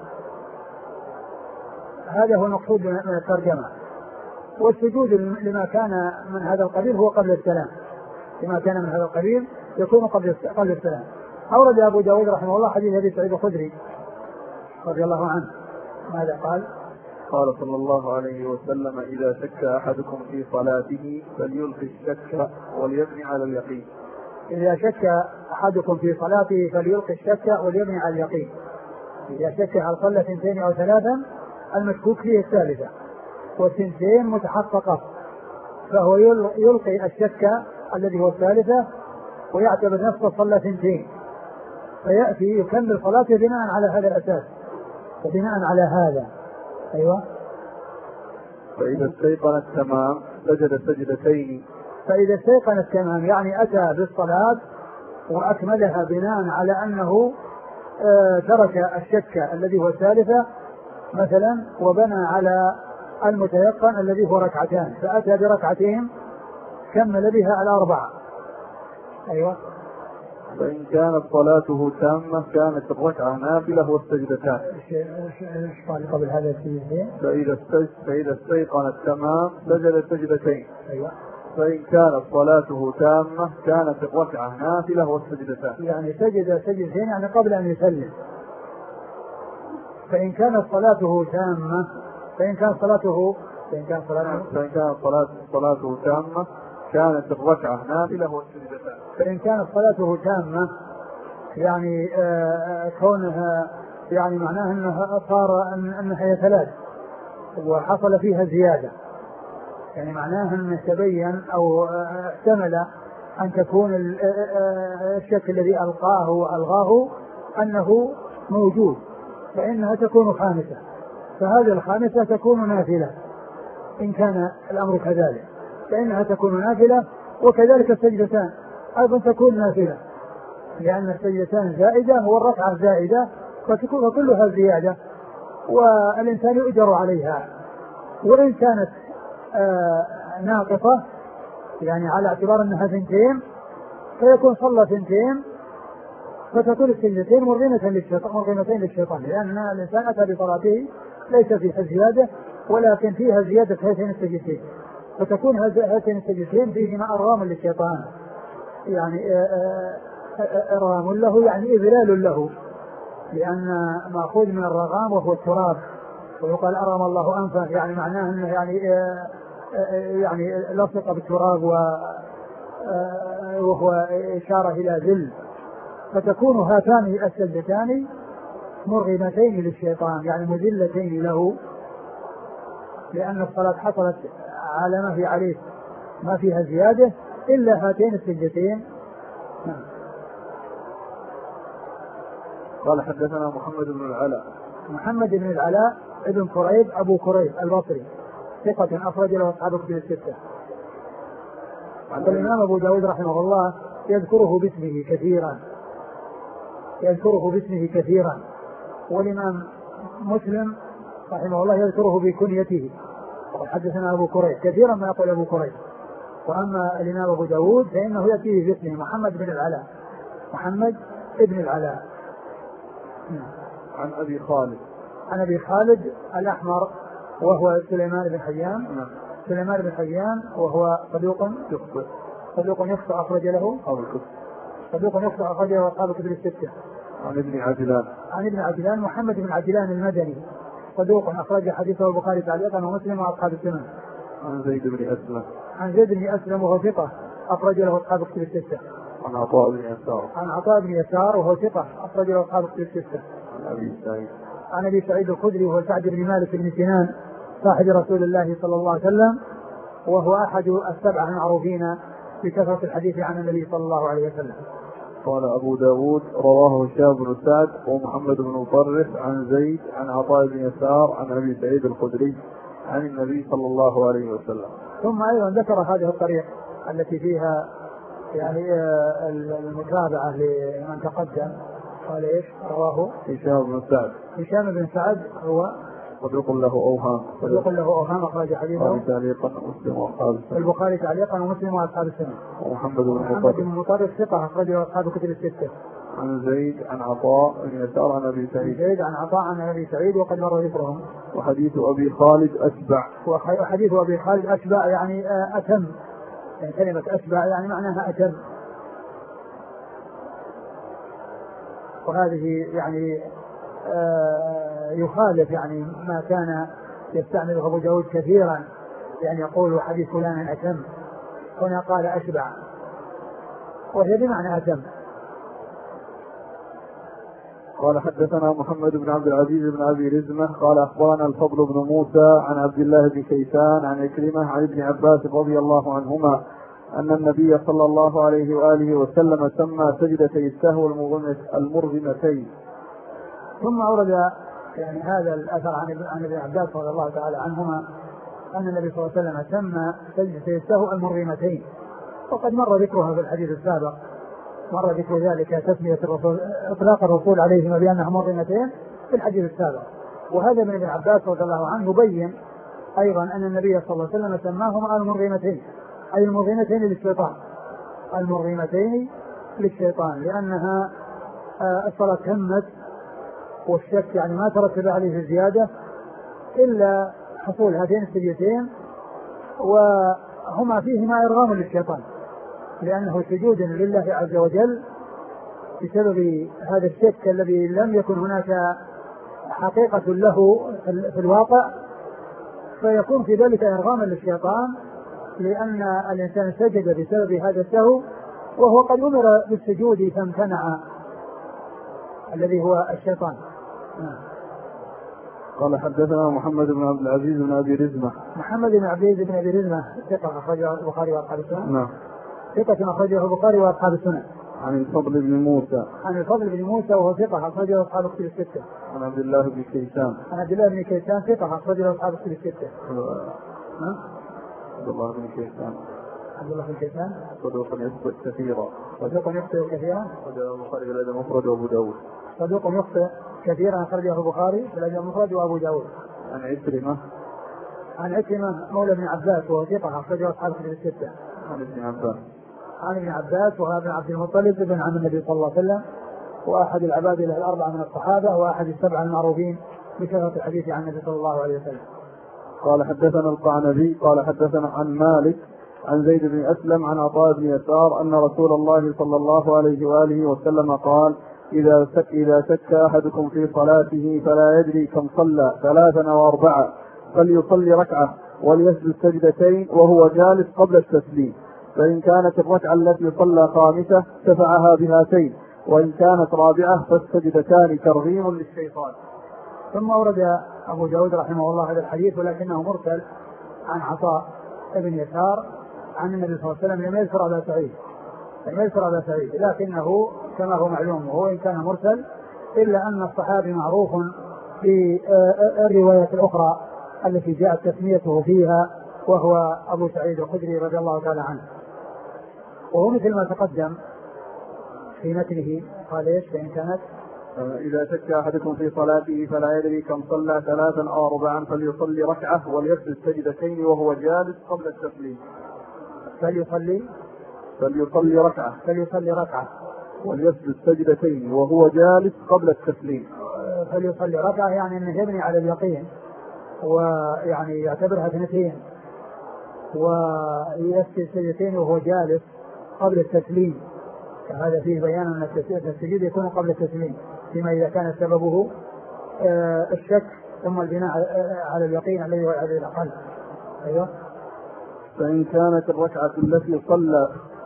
هذا هو المقصود من الترجمة. والسجود لما كان من هذا القبيل هو قبل السلام، لما كان من هذا القبيل يكون قبل قبل السلام. أورد أبو داود رحمه الله حديث أبي سعيد الخدري رضي الله عنه. ماذا قال؟ قال صلى الله عليه وسلم إذا شك أحدكم في صلاته فليلقي الشك وليبني على اليقين. إذا شك أحدكم في صلاته فليلقي الشك وليبني على اليقين. إذا شك هل صلى اثنتين أو ثلاثا المشكوك فيه الثالثة والثنتين متحققة فهو يلقي الشك الذي هو الثالثة ويعتبر نفسه صلى اثنتين فيأتي يكمل صلاته بناء على هذا الأساس وبناء على هذا. أيوة. فإذا استيقن التمام سجد سجدتين. فإذا استيقن التمام يعني أتى بالصلاة وأكملها بناء على أنه آه ترك الشك الذي هو الثالثة مثلا وبنى على المتيقن الذي هو ركعتان فأتى بركعتين كمل بها الأربعة. أيوة. فإن كانت صلاته تامة كانت الركعة نافلة والسجدتان. قبل هذا فإذا فإذا استيقن التمام سجد سجدتين. أيوة. فإن كانت صلاته تامة كانت الركعة نافلة والسجدتان. يعني سجد سجدتين يعني قبل أن يسلم. فإن كانت صلاته تامة فإن كانت صلاته فإن كانت صلاته فإن كانت صلاته صلاته تامة كانت الركعة نافلة والسجدتان. فإن كانت صلاته تامة يعني آه كونها يعني معناها أنها صار أنها هي ثلاث وحصل فيها زيادة يعني معناها أنه تبين أو احتمل أن تكون الشك الذي ألقاه وألغاه أنه موجود فإنها تكون خامسة فهذه الخامسة تكون نافلة إن كان الأمر كذلك فإنها تكون نافلة وكذلك السجدتان أيضا تكون نافلة لأن السجدتان زائدة والركعة زائدة فتكون كلها زيادة والإنسان يؤجر عليها. وإن كانت آه ناقصة يعني على اعتبار أنها ثنتين فيكون صلى ثنتين فتكون السجدتين مرغمة للشيطان مرغمتين للشيطان لأن الإنسان أتى بصلاته ليس فيها زيادة ولكن فيها زيادة هاتين السجدتين فتكون هاتين السجدتين فيهما أرغام للشيطان يعني إرغام له يعني إذلال له لأن مأخوذ من الرغام وهو التراب ويقال أرغم الله أنفه يعني معناه أنه يعني يعني لصق بالتراب وهو إشارة إلى ذل فتكون هاتان السجدتان مرغمتين للشيطان يعني مذلتين له لأن الصلاة حصلت على ما في عليه ما فيها زيادة إلا هاتين السجدتين. قال حدثنا محمد بن العلاء محمد بن العلاء ابن كريب أبو كريب البصري ثقة أخرج له أصحاب الكتب الستة. الإمام أبو داود رحمه الله يذكره باسمه كثيرا يذكره باسمه كثيرا والإمام مسلم رحمه الله يذكره بكنيته وحدثنا أبو كريب كثيرا ما يقول أبو كريب. وأما الإمام أبو داود فإنه يأتيه باسمه محمد بن العلاء محمد ابن العلاء. عن أبي خالد عن أبي خالد الأحمر وهو سليمان بن حيان سليمان بن حيان وهو صدوق يخطئ صدوق يخطئ أخرج له أو الكتب صدوق يخطئ أخرج له أصحاب الكتب الستة. عن ابن عجلان عن ابن عجلان محمد بن عجلان المدني صدوق أخرج حديثه البخاري تعليقا ومسلم وأصحاب السنن. عن زيد بن أسلم عن زيد بن أسلم وهو ثقة أخرج له أصحاب الكتب الستة. عن عطاء بن يسار عن عطاء بن يسار وهو ثقة أخرج له أصحاب الكتب الستة. عن أبي سعيد عن أبي سعيد الخدري وهو سعد بن مالك بن سنان صاحب رسول الله صلى الله عليه وسلم وهو أحد السبعة المعروفين بكثرة الحديث عن النبي صلى الله عليه وسلم. قال أبو داود رواه هشام بن سعد ومحمد بن مطرف عن زيد عن عطاء بن يسار عن أبي سعيد الخدري عن النبي صلى الله عليه وسلم. ثم أيضا ذكر هذه الطريق التي فيها يعني المتابعة لمن تقدم قال إيش رواه هشام بن سعد هشام بن سعد هو صدوق له أوهام صدوق له أوهام أخرج حديثه تعليقا مسلم وأصحاب السنة البخاري تعليقا ومسلم وأصحاب السنة. ومحمد بن محمد بن مطرف ثقة أخرج له أصحاب الكتب الستة. عن زيد عن عطاء بن يسار عن أبي سعيد زيد عن عطاء عن أبي سعيد وقد مر ذكرهم. وحديث أبي خالد أتبع وحديث أبي خالد أتبع يعني أتم يعني كلمة أتبع يعني معناها أتم وهذه يعني آه يخالف يعني ما كان يستعمله أبو داود كثيرا، يعني يقول حديث فلان أتم، هنا قال أشبع، وهي بمعنى أتم. قال حدثنا محمد بن عبد العزيز بن أبي رزمة قال أخبرنا الفضل بن موسى عن عبد الله بن كيسان عن عكرمة عن ابن عباس رضي الله عنهما أن النبي صلى الله عليه وآله وسلم سمى سجدتي السهو المرغمتين. ثم أورد يعني هذا الأثر عن ابن عباس رضي الله تعالى عنهما أن النبي صلى الله عليه وسلم سمى سجدتي السهو المرغمتين، وقد مر ذكرها في الحديث السابق، مر ذكر ذلك تسمية الرسول إطلاق الرسول عليهما بأنها مرغمتين في الحديث السابق. وهذا من ابن عباس رضي الله عنه يبين أيضا أن النبي صلى الله عليه وسلم سماهما المرغمتين، أي المرغمتين للشيطان، المرغمتين للشيطان، لأنها الصلاة تمت والشك يعني ما ترتب عليه زيادة إلا حصول هاتين السجدتين، وهما فيهما إرغام للشيطان، لأنه سجود لله عز وجل بسبب هذا الشك الذي لم يكن هناك حقيقة له في الواقع، فيكون في ذلك إرغاما للشيطان، لأن الإنسان سجد بسبب هذا السهو وهو قد أمر بالسجود فامتنع الذي هو الشيطان. قال حدثنا محمد بن عبد العزيز بن أبي رزمة. محمد بن عبد العزيز بن أبي رزمة ثقة أخرجه البخاري وأصحاب السنة. نعم. ثقة أخرجه البخاري وأصحاب السنة. عن الفضل بن موسى. عن الفضل بن موسى وهو ثقة أخرجه أصحاب الكتب الستة. عن عبد الله بن كيسان. عن عبد الله بن كيسان ثقة أخرجه أصحاب الكتب الستة. عبد الله بن كيسان. عبد الله بن كيسان. صدوق يخطئ كثيرا. صدوق يخطئ كثيرا. أخرجه البخاري في الأدب المفرد وأبو داود. صدوق يخطئ كثيرا أخرجه البخاري في الأدب المفرد وأبو داود. عن عكرمة. عن عكرمة مولى ابن عباس وهو ثقة أخرجه أصحاب الكتب الستة. عن ابن عباس. عن ابن عباس وهو ابن عبد المطلب بن عم النبي صلى الله عليه وسلم، وأحد العبادلة الأربعة من الصحابة، وأحد السبعة المعروفين بكثرة الحديث عن النبي صلى الله عليه وسلم. قال حدثنا القعنبي قال حدثنا عن مالك عن زيد بن أسلم عن عطاء بن يسار أن رسول الله صلى الله عليه وآله وسلم قال: إذا شك إذا شك أحدكم في صلاته فلا يدري كم صلى ثلاثا أو أربعة فليصلي ركعة وليسجد سجدتين وهو جالس قبل التسليم، فإن كانت الركعة التي صلى خامسة شفعها بهاتين، وإن كانت رابعة فالسجدتان ترغيم للشيطان. ثم أورد أبو داود رحمه الله هذا الحديث ولكنه مرسل عن عطاء بن يسار عن النبي صلى الله عليه وسلم لم يذكر أبا سعيد لم يذكر أبا سعيد لكنه كما هو معلوم وهو إن كان مرسل إلا أن الصحابي معروف في الرواية الأخرى التي جاءت تسميته فيها وهو أبو سعيد الخدري رضي الله تعالى عنه، وهو مثل ما تقدم في متنه قال ايش؟ فإن كانت إذا شك أحدكم في صلاته فلا يدري كم صلى ثلاثا أو أربعا فليصلي ركعة وليسجد سجدتين وهو جالس قبل التسليم. فليصلي فليصلي ركعة فليصلي ركعة وليسجد سجدتين وهو جالس قبل التسليم. فليصلي ركعة يعني أنه يبني على اليقين ويعني يعتبرها اثنتين، ويسجد سجدتين وهو جالس قبل التسليم. هذا فيه بيان أن التسجيل يكون قبل التسليم فيما إذا كان سببه الشك ثم البناء على اليقين الذي هو على الأقل. أيوه. فإن كانت الركعة التي صلى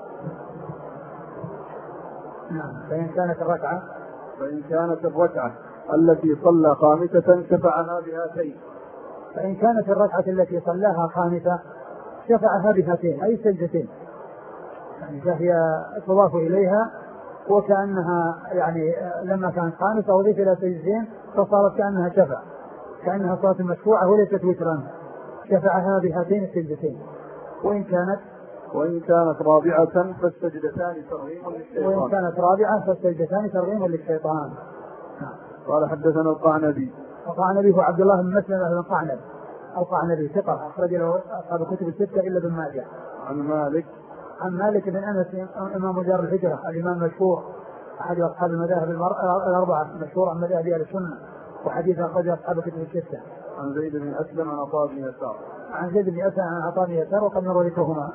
نعم فإن كانت الركعة فإن كانت الركعة التي صلى خامسة شفعها بهاتين فإن كانت الركعة التي صلاها خامسة شفعها بهاتين أي سجدتين، يعني فهي تضاف إليها وكأنها يعني لما كانت خامسة أضيف إلى سجدتين فصارت كأنها شفع، كأنها صلاة مشفوعة وليست وترا، شفعها بهاتين السجدتين. وإن كانت وإن كانت رابعة فالسجدتان ترغيم للشيطان وإن كانت رابعة فالسجدتان ترغيم للشيطان. قال حدثنا القعنبي. القعنبي هو عبد الله بن مسلم بن القعنبي القعنبي ثقة أخرج له أصحاب الكتب الستة إلا ابن ماجه. عن مالك عن مالك بن أنس إمام دار الهجرة الإمام المشهور أحد أصحاب المذاهب الأربعة مشهور عن مذاهب أهل السنة وحديث أخرج أصحاب الكتب الستة. عن زيد بن أسلم عن عطاء بن يسار عن زيد بن أسلم عن عطاء بن يسار وقد مر ذكرهما.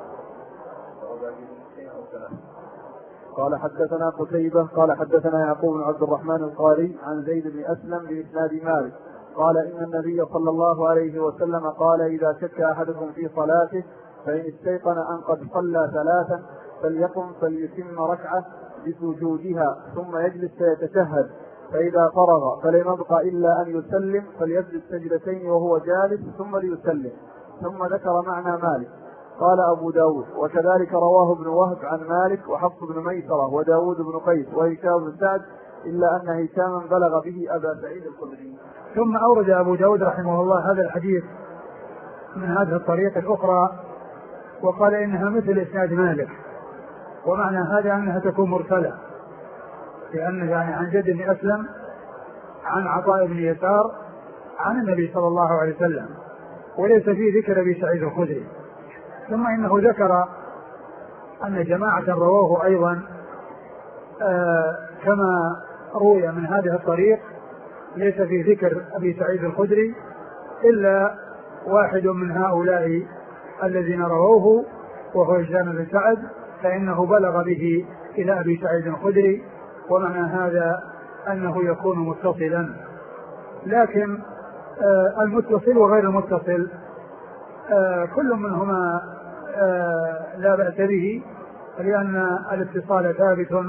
قال حدثنا قتيبة قال حدثنا يعقوب بن عبد الرحمن القاري عن زيد بن أسلم بإسناد مالك قال إن النبي صلى الله عليه وسلم قال إذا شك أحدكم في صلاته فإن استيقن أن قد صلى ثلاثا فليقم فليتم ركعة بسجودها ثم يجلس فيتشهد، فإذا فرغ فلم يبق إلا أن يسلم فليسجد سجدتين وهو جالس ثم ليسلم. ثم ذكر معنى مالك. قال أبو داود وكذلك رواه ابن وهب عن مالك وحفص بن ميسرة وداود بن قيس وهشام بن سعد إلا أن هشاما بلغ به أبا سعيد الخدري. ثم أورد أبو داود رحمه الله هذا الحديث من هذه الطريقة الأخرى وقال إنها مثل إسناد مالك، ومعنى هذا أنها تكون مرسلة، لأن يعني عن جد بن أسلم عن عطاء بن يسار عن النبي صلى الله عليه وسلم، وليس فيه ذكر أبي سعيد الخدري. ثم إنه ذكر أن جماعة رواه أيضا آه كما روي من هذه الطريق، ليس في ذكر أبي سعيد الخدري إلا واحد من هؤلاء الذين رووه وهو هشام بن سعد، فإنه بلغ به إلى أبي سعيد الخدري، ومعنى هذا أنه يكون متصلا. لكن آه المتصل وغير المتصل آه كل منهما آه لا بأس به، لأن الاتصال ثابت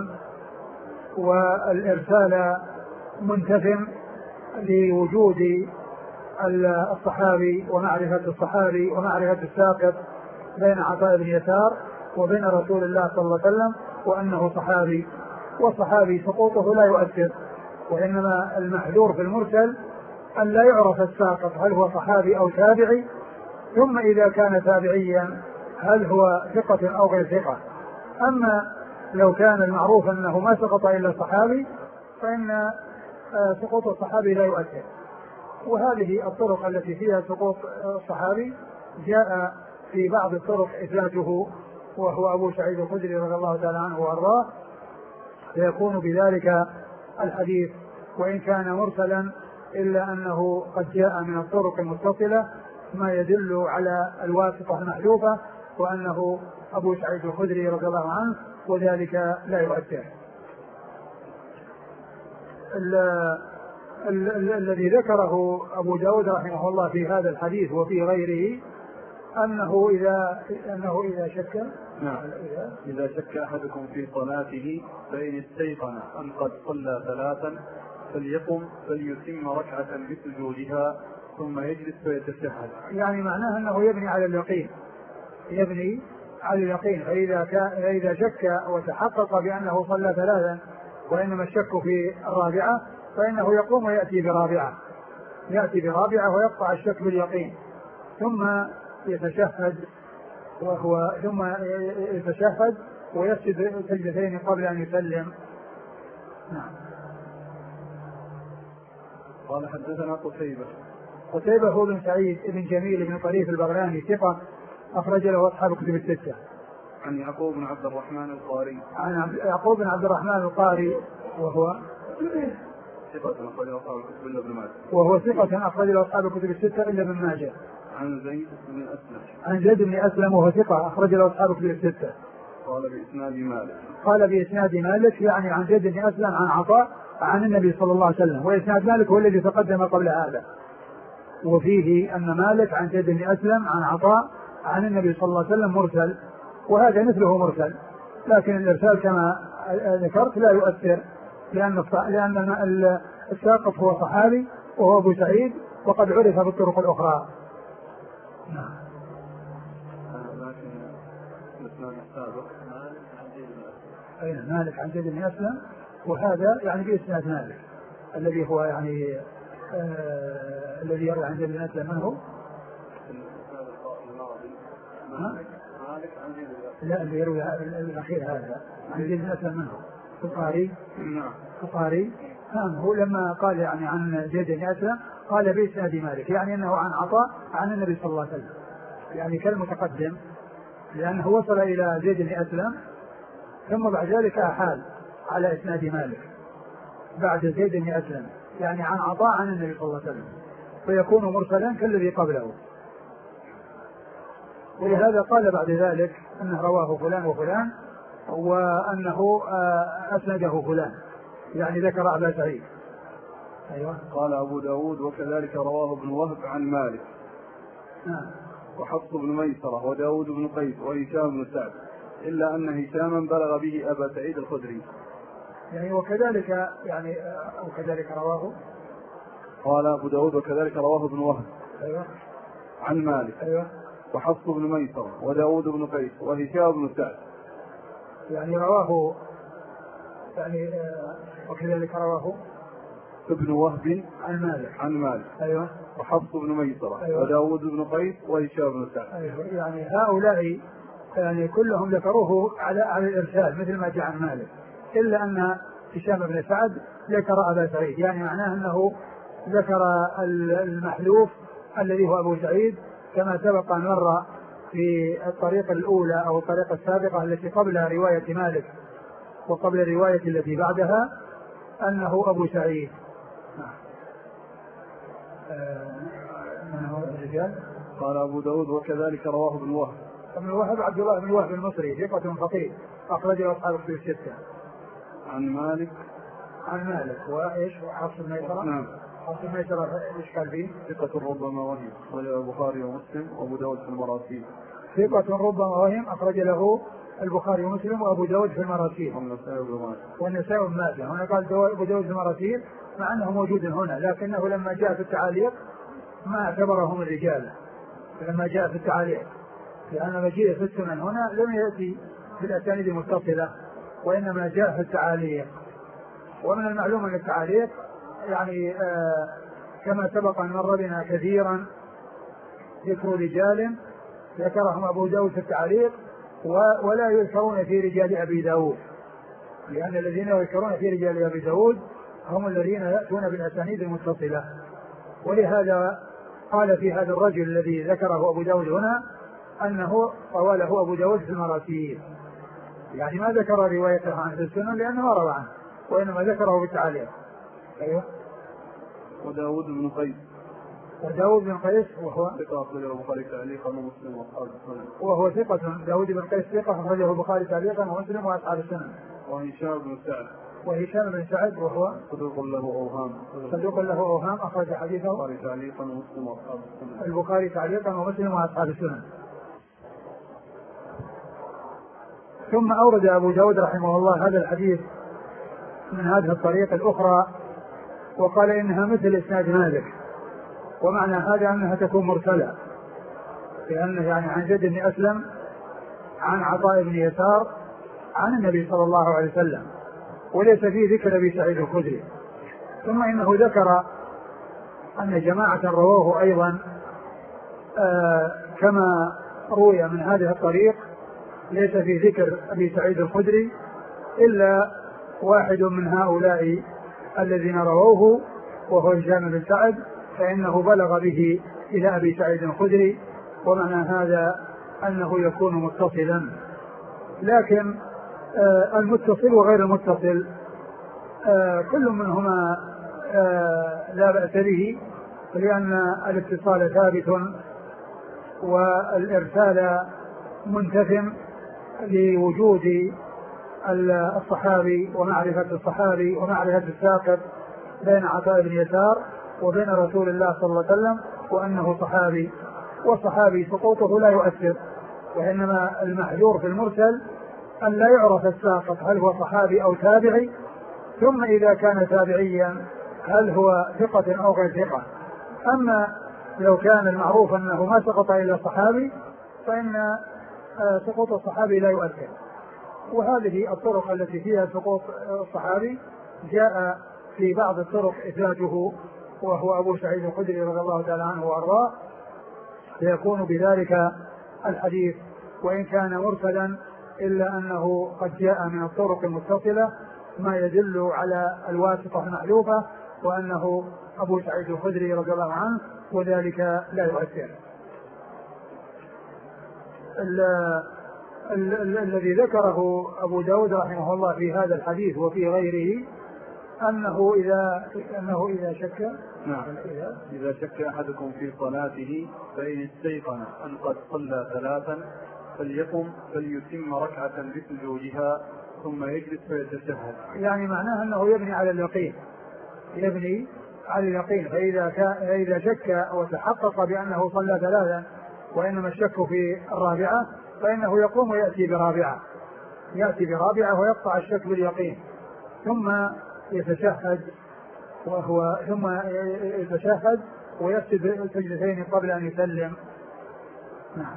والإرسال منتف لوجود الصحابي ومعرفة الصحابي ومعرفة الساقط بين عطاء بن يسار وبين رسول الله صلى الله عليه وسلم وأنه صحابي، والصحابي سقوطه لا يؤثر، وإنما المحذور في المرسل أن لا يعرف الساقط هل هو صحابي أو تابعي، ثم إذا كان تابعيا هل هو ثقة أو غير ثقة. أما لو كان المعروف أنه ما سقط إلا صحابي فإن سقوط الصحابي لا يؤثر. وهذه الطرق التي فيها سقوط الصحابي جاء في بعض الطرق إثباته، وهو أبو سعيد الخدري رضي الله تعالى عنه وأرضاه، فيكون بذلك الحديث وإن كان مرسلا إلا أنه قد جاء من الطرق المتصلة ما يدل على الواسطة المحذوفة وأنه أبو سعيد الخدري رضي الله عنه، وذلك لا يؤثر. الذي ذكره أبو داود رحمه الله في هذا الحديث وفي غيره أنه إذا أنه إذا شك نعم إذا شك أحدكم في صلاته فإن استيقن أن قد صلى ثلاثا فليقم فليتم ركعة بسجودها ثم يجلس فيتشهد. يعني معناه أنه يبني على اليقين، يبني على اليقين. فإذا كان إذا شك وتحقق بأنه صلى ثلاثا وإنما الشك في الرابعة فإنه يقوم ويأتي برابعة، يأتي برابعة ويقطع الشك باليقين، ثم يتشهد وهو ثم يتشهد ويسجد سجدتين قبل أن يسلم. نعم. قال حدثنا قتيبة قتيبة هو بن سعيد بن جميل بن طريف البغلاني ثقة أخرج له أصحاب كتب الستة. عن يعقوب بن عبد الرحمن القاري عن يعقوب بن عبد الرحمن القاري وهو ثقة أخرج له أصحاب الكتب إلا ابن ماجه وهو ثقة أخرج له أصحاب الكتب الستة إلا ابن ماجه. عن زيد بن أسلم عن زيد بن أسلم وهو ثقة أخرج له أصحاب الكتب الستة. قال بإسناد مالك قال بإسناد مالك يعني عن زيد بن أسلم عن عطاء عن النبي صلى الله عليه وسلم، وإسناد مالك هو الذي تقدم قبل هذا، وفيه أن مالك عن زيد بن أسلم عن عطاء عن النبي صلى الله عليه وسلم مرسل، وهذا مثله مرسل، لكن الإرسال كما ذكرت لا يؤثر، لأن لأن الساقط هو صحابي وهو أبو سعيد وقد عرف بالطرق الأخرى. نعم. لكن الإسناد السابق مالك عن زيد بن أسلم. أين مالك عن زيد بن أسلم، وهذا يعني بإسناد مالك الذي هو يعني آه الذي يروي عن زيد بن أسلم من هو؟ الإسناد الماضي مالك مالك عن زيد بن أسلم. لا اللي يروي الأخير هذا عن زيد بن أسلم من هو؟ القاري. نعم. القاري. نعم. هو لما قال يعني عن زيد بن أسلم قال بإسناد مالك، يعني أنه عن عطاء عن النبي صلى الله عليه وسلم، يعني كالمتقدم، لأنه وصل إلى زيد بن أسلم ثم بعد ذلك أحال على إسناد مالك بعد زيد بن أسلم، يعني عن عطاء عن النبي صلى الله عليه وسلم، فيكون مرسلا كالذي قبله. ولهذا قال بعد ذلك أنه رواه فلان وفلان وأنه أسنده فلان، يعني ذكر أبا سعيد، أيوة. قال أبو داود وكذلك رواه ابن وهب عن مالك. نعم. وحفص بن ميسرة وداود بن قيس وهشام بن سعد، إلا أن هشاما بلغ به أبا سعيد الخدري. يعني وكذلك يعني وكذلك رواه. قال أبو داود وكذلك رواه ابن وهب. أيوة. عن مالك. أيوة. وحفص بن ميسرة وداود بن قيس وهشام بن سعد. يعني رواه يعني وكذلك رواه ابن وهب عن مالك. عن مالك. أيوة. وحفص بن ميسرة. أيوة. وداود بن قيس وهشام بن سعد. أيوة. يعني هؤلاء يعني كلهم ذكروه على على الإرسال مثل ما جاء عن مالك، إلا أن هشام بن سعد ذكر أبا سعيد، يعني معناه أنه ذكر المحذوف الذي هو أبو سعيد، كما سبق أن مر في الطريقة الأولى أو الطريقة السابقة التي قبل رواية مالك وقبل الرواية التي بعدها أنه أبو سعيد. من هو الرجال؟ قال أبو داود وكذلك رواه ابن وهب. ابن وهب عبد الله بن وهب المصري ثقة فقيه أخرجه أصحاب الكتب الستة. عن مالك. عن مالك وإيش وحفص بن ميسرة. نعم. حفص بن ميسرة إيش قال فيه؟ ثقة ربما وهم، أخرج البخاري ومسلم وأبو داود في المراسيل. ثقة ربما وهم، أخرج له البخاري ومسلم وأبو داود في المراسيل. والنسائي وابن ماجه. هنا قال أبو داود في المراسيل مع أنه موجود هنا، لكنه لما جاء في التعاليق ما اعتبرهم الرجال لما جاء في التعاليق، لأن مجيء في السنن هنا لم يأتي بالأسانيد المتصلة وإنما جاء في التعاليق. ومن المعلوم أن التعاليق يعني آه كما سبق أن مر بنا كثيرا ذكر رجال ذكرهم أبو داود في التعاليق ولا يذكرون في رجال أبي داود، لأن الذين يذكرون في رجال أبي داود هم الذين يأتون بالأسانيد المتصلة. ولهذا قال في هذا الرجل الذي ذكره أبو داود هنا أنه قواله أبو داود في المراسيل، يعني ما ذكر روايته عن السنن لأنه ما روى عنه وإنما ذكره بالتعاليق. أيوه. وداود بن قيس. وداود بن قيس وهو ثقة أخرجه البخاري تعليقا ومسلم وأصحاب السنن. وهو ثقة. داود بن قيس ثقة أخرجه البخاري تعليقا ومسلم وأصحاب السنن. وهشام بن سعد. وهشام بن سعد وهو صدوق له أوهام. صدوق له أوهام أخرج حديثه البخاري تعليقا ومسلم وأصحاب السنن. البخاري تعليقا ومسلم وأصحاب السنن. ثم أورد أبو داود رحمه الله هذا الحديث من هذه الطريقة الأخرى وقال إنها مثل إسناد مالك، ومعنى هذا أنها تكون مرسلة، لأنه يعني عن زيد بن أسلم عن عطاء بن يسار عن النبي صلى الله عليه وسلم، وليس فيه ذكر أبي سعيد الخدري. ثم إنه ذكر أن جماعة رواه أيضا آه كما روي من هذه الطريق ليس في ذكر أبي سعيد الخدري إلا واحد من هؤلاء الذين رووه وهو هشام بن سعد، فإنه بلغ به إلى أبي سعيد الخدري، ومعنى هذا أنه يكون متصلا. لكن آه المتصل وغير المتصل آه كل منهما آه لا بأس به، لأن الاتصال ثابت والإرسال منتفم لوجود الصحابي ومعرفة الصحابي ومعرفة الساقط بين عطاء بن يسار وبين رسول الله صلى الله عليه وسلم وأنه صحابي، والصحابي سقوطه لا يؤثر، وإنما المحذور في المرسل أن لا يعرف الساقط هل هو صحابي أو تابعي، ثم إذا كان تابعيا هل هو ثقة أو غير ثقة. أما لو كان المعروف أنه ما سقط إلا صحابي فإن سقوط الصحابي لا يؤثر. وهذه الطرق التي فيها سقوط الصحابي جاء في بعض الطرق إثباته وهو أبو سعيد الخدري رضي الله تعالى عنه وأرضاه، فيكون بذلك الحديث وإن كان مرسلا إلا أنه قد جاء من الطرق المتصلة ما يدل على الواسطة المحذوفة وأنه أبو سعيد الخدري رضي الله عنه، وذلك لا يؤثر. الذي ذكره أبو داود رحمه الله في هذا الحديث وفي غيره أنه إذا أنه إذا شك نعم إذا شك أحدكم في صلاته فإن استيقن أن قد صلى ثلاثا فليقم فليتم ركعة بسجودها ثم يجلس فيتشهد. يعني معناه أنه يبني على اليقين، يبني على اليقين. فإذا كان إذا شك وتحقق بأنه صلى ثلاثا وإنما الشك في الرابعة فإنه يقوم ويأتي برابعة يأتي برابعة ويقطع الشك باليقين، ثم يتشهد وهو ثم يتشهد ويسجد السجدتين قبل أن يسلم. نعم.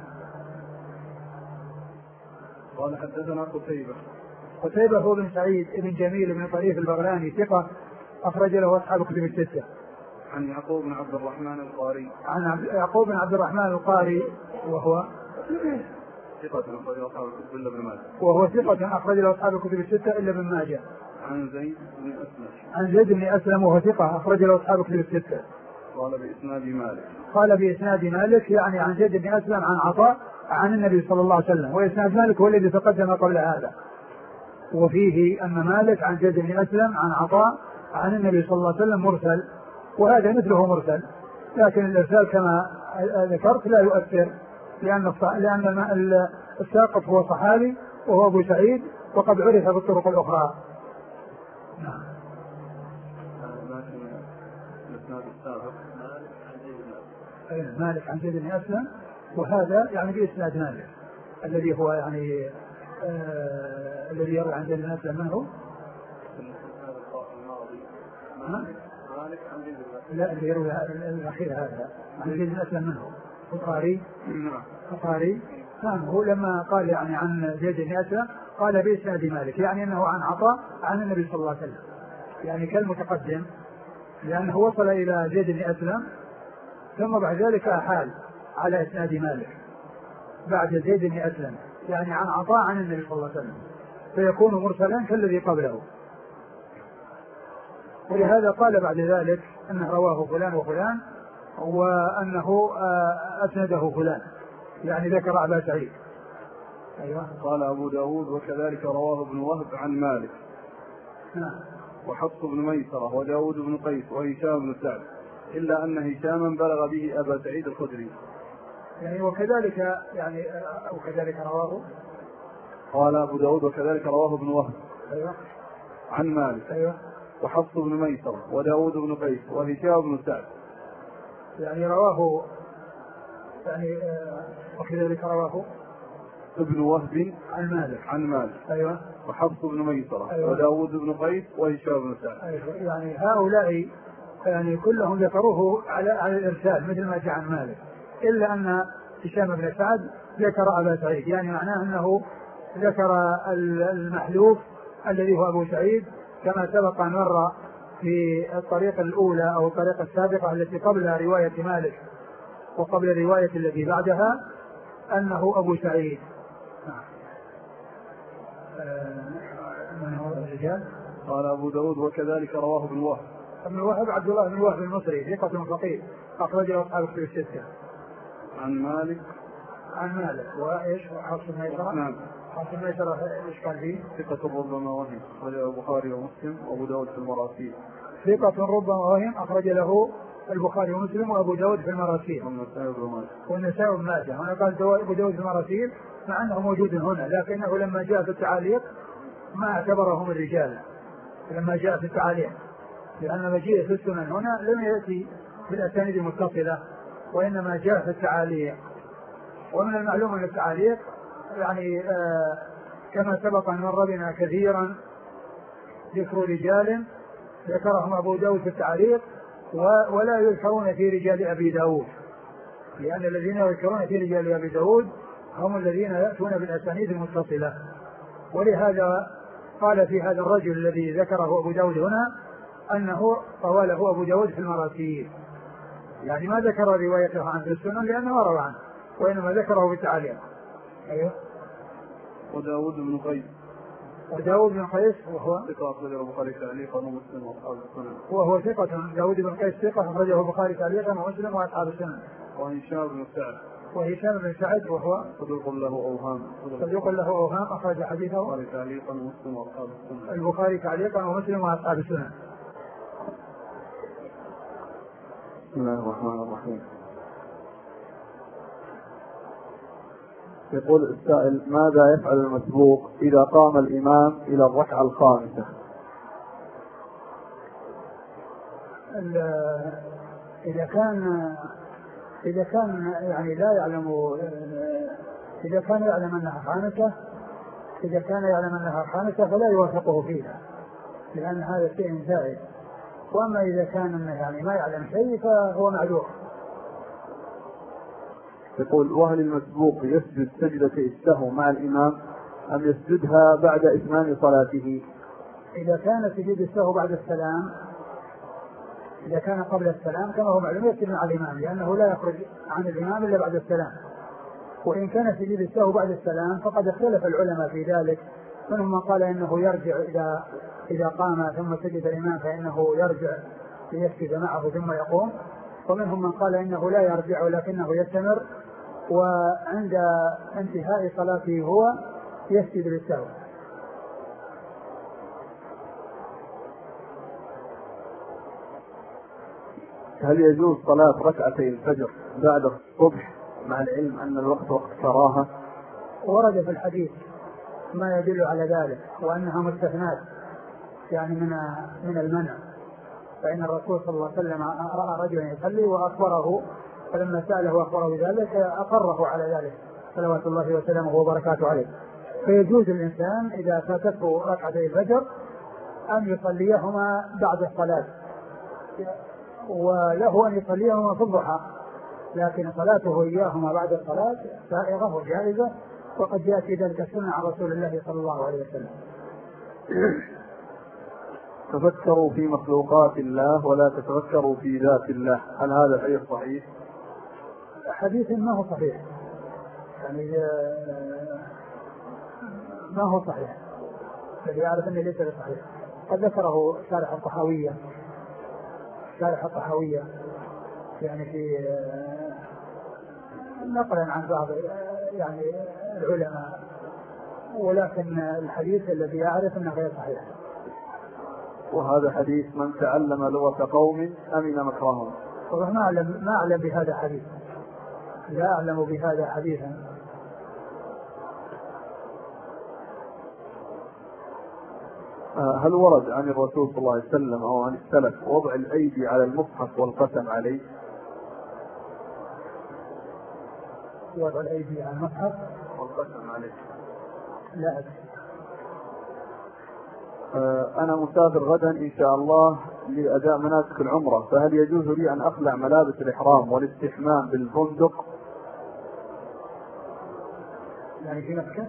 قال حدثنا قتيبة. قتيبة هو بن سعيد بن جميل بن طريف البغلاني ثقة أخرج له أصحاب الكتب الستة. عن يعقوب بن عبد الرحمن القاري. عن يعقوب بن عبد الرحمن القاري وهو ثقة أخرج له أصحاب الكتب إلا ابن ماجه. وهو ثقة أخرج له أصحاب الكتب الستة إلا ابن ماجه. عن زيد بن أسلم. عن زيد بن أسلم وهو ثقة أخرج له أصحاب الكتب الستة. قال بإسناد مالك. قال بإسناد مالك يعني عن زيد بن أسلم عن عطاء عن النبي صلى الله عليه وسلم، وإسناد مالك هو الذي تقدم قبل هذا، وفيه أن مالك عن زيد بن أسلم عن عطاء عن النبي صلى الله عليه وسلم مرسل، وهذا مثله مرسل، لكن الإرسال كما ذكرت لا يؤثر لأن لأن الساقط هو صحابي وهو أبو سعيد وقد عرف بالطرق الأخرى. نعم. مالك عن زيد بن أسلم وهذا يعني بإسناد مالك الذي هو يعني آه الذي يروي عن زيد بن أسلم من هو؟ لا اللي يروي الأخير هذا عن زيد بن أسلم من هو؟ البخاري. البخاري نعم. هو لما قال يعني عن زيد بن أسلم قال بإسناد مالك يعني أنه عن عطاء عن النبي صلى الله عليه وسلم، يعني كالمتقدم لأنه وصل إلى زيد بن أسلم ثم بعد ذلك أحال على إسناد مالك بعد زيد بن أسلم يعني عن عطاء عن النبي صلى الله عليه وسلم، فيكون مرسلا كالذي قبله. ولهذا قال بعد ذلك أنه رواه فلان وفلان وأنه أسنده فلان، يعني ذكر أبا سعيد. أيوة. قال أبو داود وكذلك رواه ابن وهب عن مالك. نعم. وحفص بن ميسرة وداود بن قيس وهشام بن سعد إلا أن هشاما بلغ به أبا سعيد الخدري. يعني وكذلك يعني وكذلك رواه. قال أبو داود وكذلك رواه ابن وهب. أيوة. عن مالك. أيوة. وحفص بن ميسرة وداود بن قيس وهشام بن سعد. يعني رواه يعني وكذلك رواه ابن وهب عن مالك. عن مالك. أيوة. وحفص بن ميسرة. أيوة. وداود بن قيس وهشام بن سعد. أيوة. يعني هؤلاء يعني كلهم ذكروه على على الإرسال مثل ما جاء عن مالك، إلا أن هشام بن سعد ذكر أبا سعيد، يعني معناه أنه ذكر المحلوف الذي هو أبو سعيد كما سبق أن مر في الطريقة الأولى أو الطريقة السابقة التي قبل رواية مالك وقبل الرواية التي بعدها أنه أبو سعيد. من هو الرجال؟ قال أبو داود وكذلك رواه ابن وهب. ابن وهب عبد الله بن وهب المصري ثقة فقيه أخرجه أصحاب الكتب الستة. عن مالك. عن مالك وإيش حفص بن ميسرة. نعم. حفص بن ميسرة إيش قال فيه؟ ثقة ربما وهم أخرج له البخاري ومسلم وأبو داود في المراسيل. ثقة ربما وهم أخرج له البخاري ومسلم وأبو داود في المراسيل. والنسائي وابن ماجه. والنسائي وابن ماجه. هنا قال أبو داود في المراسيل مع أنه موجود هنا، لكنه لما جاء في التعاليق ما اعتبرهم الرجال لما جاء في التعاليق، لأن مجيء في السنن هنا لم يأتي بالأسانيد المتصلة وإنما جاء في التعاليق. ومن المعلوم أن التعاليق يعني آه كما سبق أن مر بنا كثيرا ذكر رجال ذكرهم أبو داود في التعاليق ولا يذكرون في رجال أبي داود، لأن الذين يذكرون في رجال أبي داود هم الذين يأتون بالأسانيد المتصلة. ولهذا قال في هذا الرجل الذي ذكره أبو داود هنا أنه طواله أبو داود في المراسيل، يعني ما ذكر روايته عن في السنن لأنه روى عنه وإنما ذكره بالتعاليق. أيوه. وداود بن قيس. وداود بن قيس وهو ثقة أخرجه البخاري تعليقا ومسلم وأصحاب السنن. وهو ثقة. داود بن قيس ثقة أخرجه البخاري تعليقا ومسلم وأصحاب السنن. وهشام بن سعد. وهشام بن سعد وهو صدوق له أوهام. صدوق له أوهام أخرج حديثه البخاري تعليقا ومسلم وأصحاب السنن. البخاري تعليقا ومسلم وأصحاب السنن. بسم الله الرحمن الرحيم. يقول السائل: ماذا يفعل المسبوق إذا قام الإمام إلى الركعة الخامسة؟ إذا كان إذا كان يعني لا يعلم، إذا كان يعلم أنها خانته إذا كان يعلم أنها خانته فلا يوافقه فيها، لأن هذا شيء زائد. وأما إذا كان يعني ما يعلم شيء فهو معذور. يقول: وهل المسبوق يسجد سجدة السهو مع الإمام أم يسجدها بعد إتمام صلاته؟ إذا كان سجود السهو بعد السلام، إذا كان قبل السلام كما هو معلوم يسجد مع الإمام، لأنه لا يخرج عن الإمام إلا بعد السلام. وإن كان سجود السهو بعد السلام فقد اختلف العلماء في ذلك، منهم من قال إنه يرجع إذا إذا قام ثم سجد الإمام فإنه يرجع ليسجد معه ثم يقوم، ومنهم من قال إنه لا يرجع ولكنه يستمر، وعند انتهاء صلاته هو يسجد للسهو. هل يجوز صلاة ركعتي الفجر بعد الصبح مع العلم أن الوقت وقت كراهة؟ ورد في الحديث ما يدل على ذلك، وأنها مستثنات يعني من من المنع. فإن الرسول صلى الله عليه وسلم رأى رجلا يصلي وأخبره، فلما سأله أخبره بذلك أقره على ذلك صلوات الله وسلامه وبركاته عليه. فيجوز الإنسان إذا فاتته ركعتي الفجر أن يصليهما بعد الصلاة، وله أن يصليهما في الضحى، لكن صلاته إياهما بعد الصلاة سائغة وجائزة، وقد جاء في ذلك السنة عن رسول الله صلى الله عليه وسلم. تفكروا في مخلوقات الله ولا تتفكروا في ذات الله، هل هذا الحديث صحيح؟ حديث ما هو صحيح، يعني ما هو صحيح، الذي يعرف أنه ليس بصحيح. قد ذكره شارح الطحاوية شارح الطحاوية يعني في نقلا عن بعض يعني العلماء، ولكن الحديث الذي يعرف أنه غير صحيح. وهذا حديث: من تعلم لغة قوم أمن مكرهم. ما أعلم ما أعلم بهذا حديث، لا أعلم بهذا حديثا. هل ورد عن الرسول صلى الله عليه وسلم أو عن السلف وضع الأيدي على المصحف والقسم عليه؟ وضع الأيدي على المصحف والقسم عليه؟ لا أدري. أنا مسافر غدا إن شاء الله لأداء مناسك العمرة، فهل يجوز لي أن أخلع ملابس الإحرام والاستحمام بالفندق؟ يعني في مكة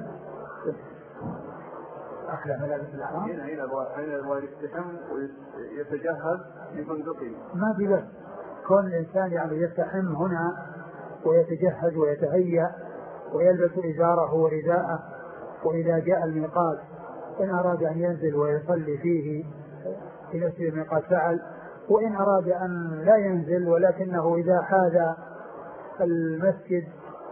أخلع ملابس الإحرام؟ هنا هنا هنا ويستحم ويتجهز بفندقه. ما في بس كون الإنسان يعني يستحم هنا ويتجهز ويتهيأ ويلبس إزاره ورداءه، وإذا جاء الميقات إن أراد أن ينزل ويصلي فيه في نفس الميقات فعل، وإن أراد أن لا ينزل ولكنه إذا حاذ المسجد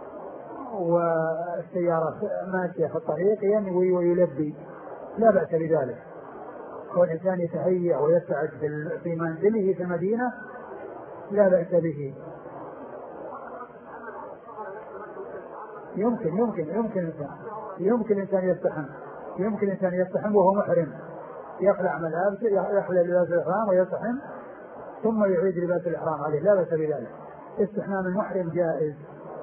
والسيارة ماشية في الطريق ينوي ويلبي لا بأس بذلك. كون الإنسان يتهيأ ويستعد في منزله في المدينة لا بأس به. يمكن يمكن يمكن إنسان يمكن إنسان يستحم يمكن إنسان يستحم وهو محرم، يخلع ملابسه يخلع لباس الإحرام ويستحم ثم يعيد لباس الإحرام عليه، لا بأس بذلك. استحمام المحرم جائز.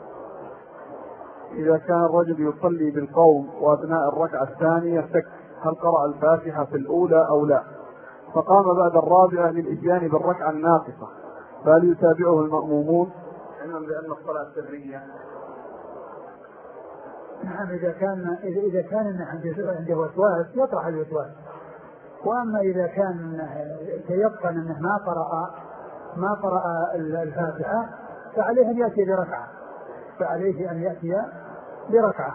إذا كان الرجل يصلي بالقوم وأثناء الركعة الثانية شك هل قرأ الفاتحة في الأولى أو لا، فقام بعد الرابعة للإتيان بالركعة الناقصة، فهل يتابعه المأمومون علما بأن الصلاة سرية؟ نعم، إذا كان إذا كان عنده وسواس يطرح الوسواس، وأما إذا كان تيقن أنه ما قرأ ما قرأ الفاتحة فعليه أن يأتي بركعة فعليه أن يأتي بركعة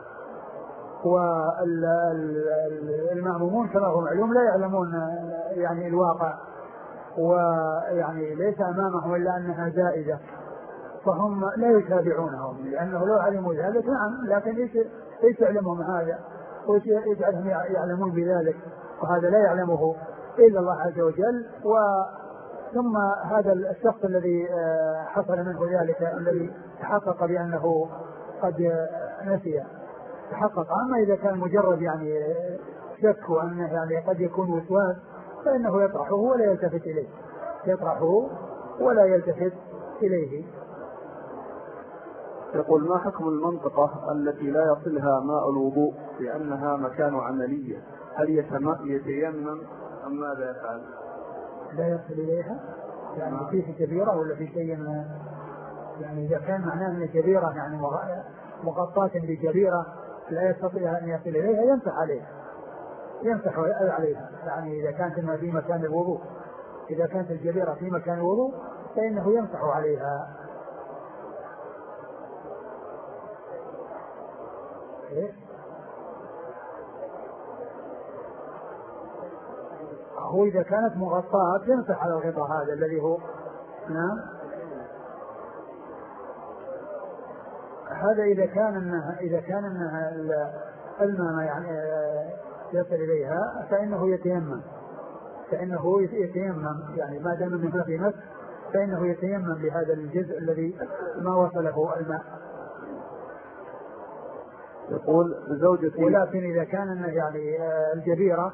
والمأمومون كما هو معلوم لا يعلمون يعني الواقع، ويعني ليس أمامهم إلا أنها جائزة، فهم لا يتابعونهم، لأنه لو علموا ذلك نعم، لكن ليس يعلمهم هذا ويجعلهم يعلمون بذلك، وهذا لا يعلمه إلا الله عز وجل. ثم هذا الشخص الذي حصل منه ذلك الذي تحقق بأنه قد نسي تحقق. أما إذا كان مجرد يعني شك وأنه يعني قد يكون وسواس فإنه يطرحه ولا يلتفت إليه، يطرحه ولا يلتفت إليه. يقول ما حكم المنطقة التي لا يصلها ماء الوضوء لأنها مكان عملية؟ هل يتيمم أم ماذا يفعل؟ لا يصل إليها يعني نعم. فيه كبيرة ولا في شيء من يعني إذا كان معناه أن كبيرة يعني مغطاة بكبيرة لا يستطيع أن يصل إليها يمسح عليها يمسح عليها يعني إذا كانت ما في مكان الوضوء إذا كانت الكبيرة في مكان الوضوء فإنه يمسح عليها. إيه؟ هو إذا كانت مغطاة يمسح على الغطاء هذا الذي هو نعم هذا إذا كان إنها إذا كان إنها الماء يعني يصل إليها فإنه يتيمم فإنه يتيمم يعني ما دام منه في نفس فإنه يتيمم بهذا الجزء الذي ما وصله الماء. يقول زوجتي ولكن إذا كان يعني الجبيرة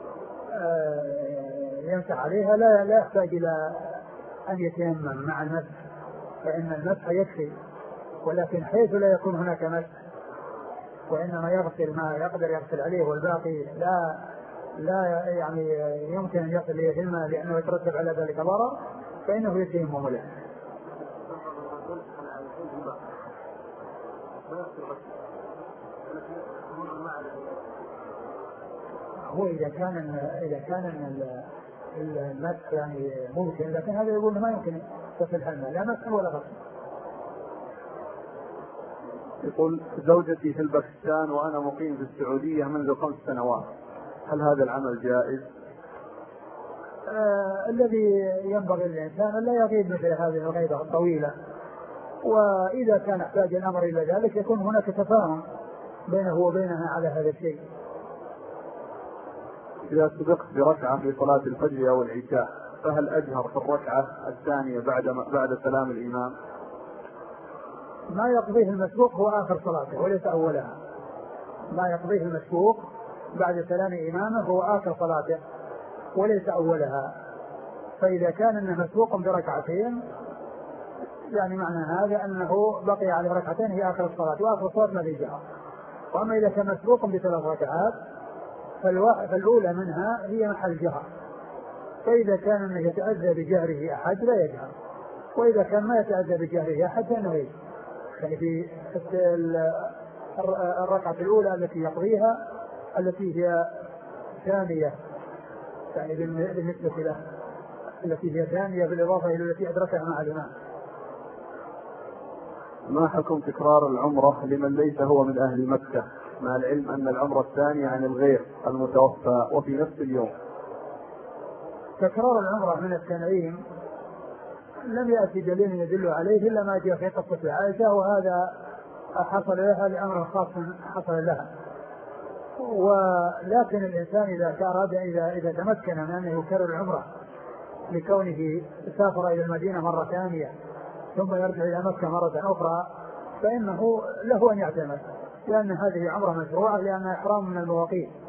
يمسح عليها لا لا يحتاج إلى أن يتيمم مع المسح فإن المسح يكفي ولكن حيث لا يكون هناك مسح وإنما يغسل ما يقدر يغسل عليه والباقي لا لا يعني يمكن أن يصل إليه الماء لأنه يترتب على ذلك ضرر فإنه يتيمم له. هو إذا كان إذا كان المسح يعني ممكن لكن هذا يقول ما يمكن تصل الماء لا مسح ولا غسل. يقول زوجتي في الباكستان وأنا مقيم في السعودية منذ خمس سنوات هل هذا العمل جائز؟ آه الذي ينبغي للإنسان أن لا يغيب مثل هذه الغيبة الطويلة وإذا كان احتاج الأمر إلى ذلك يكون هناك تفاهم بينه وبينها على هذا الشيء. إذا سبقت بركعة في صلاة الفجر أو العشاء فهل أجهر في الركعة الثانية بعد بعد سلام الإمام؟ ما يقضيه المسبوق هو آخر صلاته وليس أولها. ما يقضيه المسبوق بعد سلام إمامه هو آخر صلاته وليس أولها. فإذا كان أنه مسبوق بركعتين يعني معنى هذا أنه بقي على ركعتين هي آخر الصلاة وآخر الصلاة ما في جهر. وأما إذا كان مسبوق بثلاث ركعات فالأولى منها هي محل جهر. فإذا كان أنه يتأذى بجهره أحد لا يجهر وإذا كان ما يتأذى بجهره أحد فإنه يجهر. يعني في الركعة الأولى التي يقضيها التي هي ثانية يعني بالنسبة له التي هي ثانية بالإضافة إلى التي أدركها مع الإمام. ما حكم تكرار العمرة لمن ليس هو من أهل مكة مع العلم أن العمرة الثانية عن الغير المتوفى وفي نفس اليوم؟ تكرار العمرة من التنعيم لم يأتي دليل يدل عليه إلا ما جاء في قصة عائشة وهذا حصل لها لأمر خاص حصل لها. ولكن الإنسان إذا أراد إذا إذا تمكن من أنه يكرر العمرة لكونه سافر إلى المدينة مرة ثانية ثم يرجع إلى مكة مرة أخرى فإنه له أن يعتمد لأن هذه عمرة مشروعة لأنها إحرام من المواقيت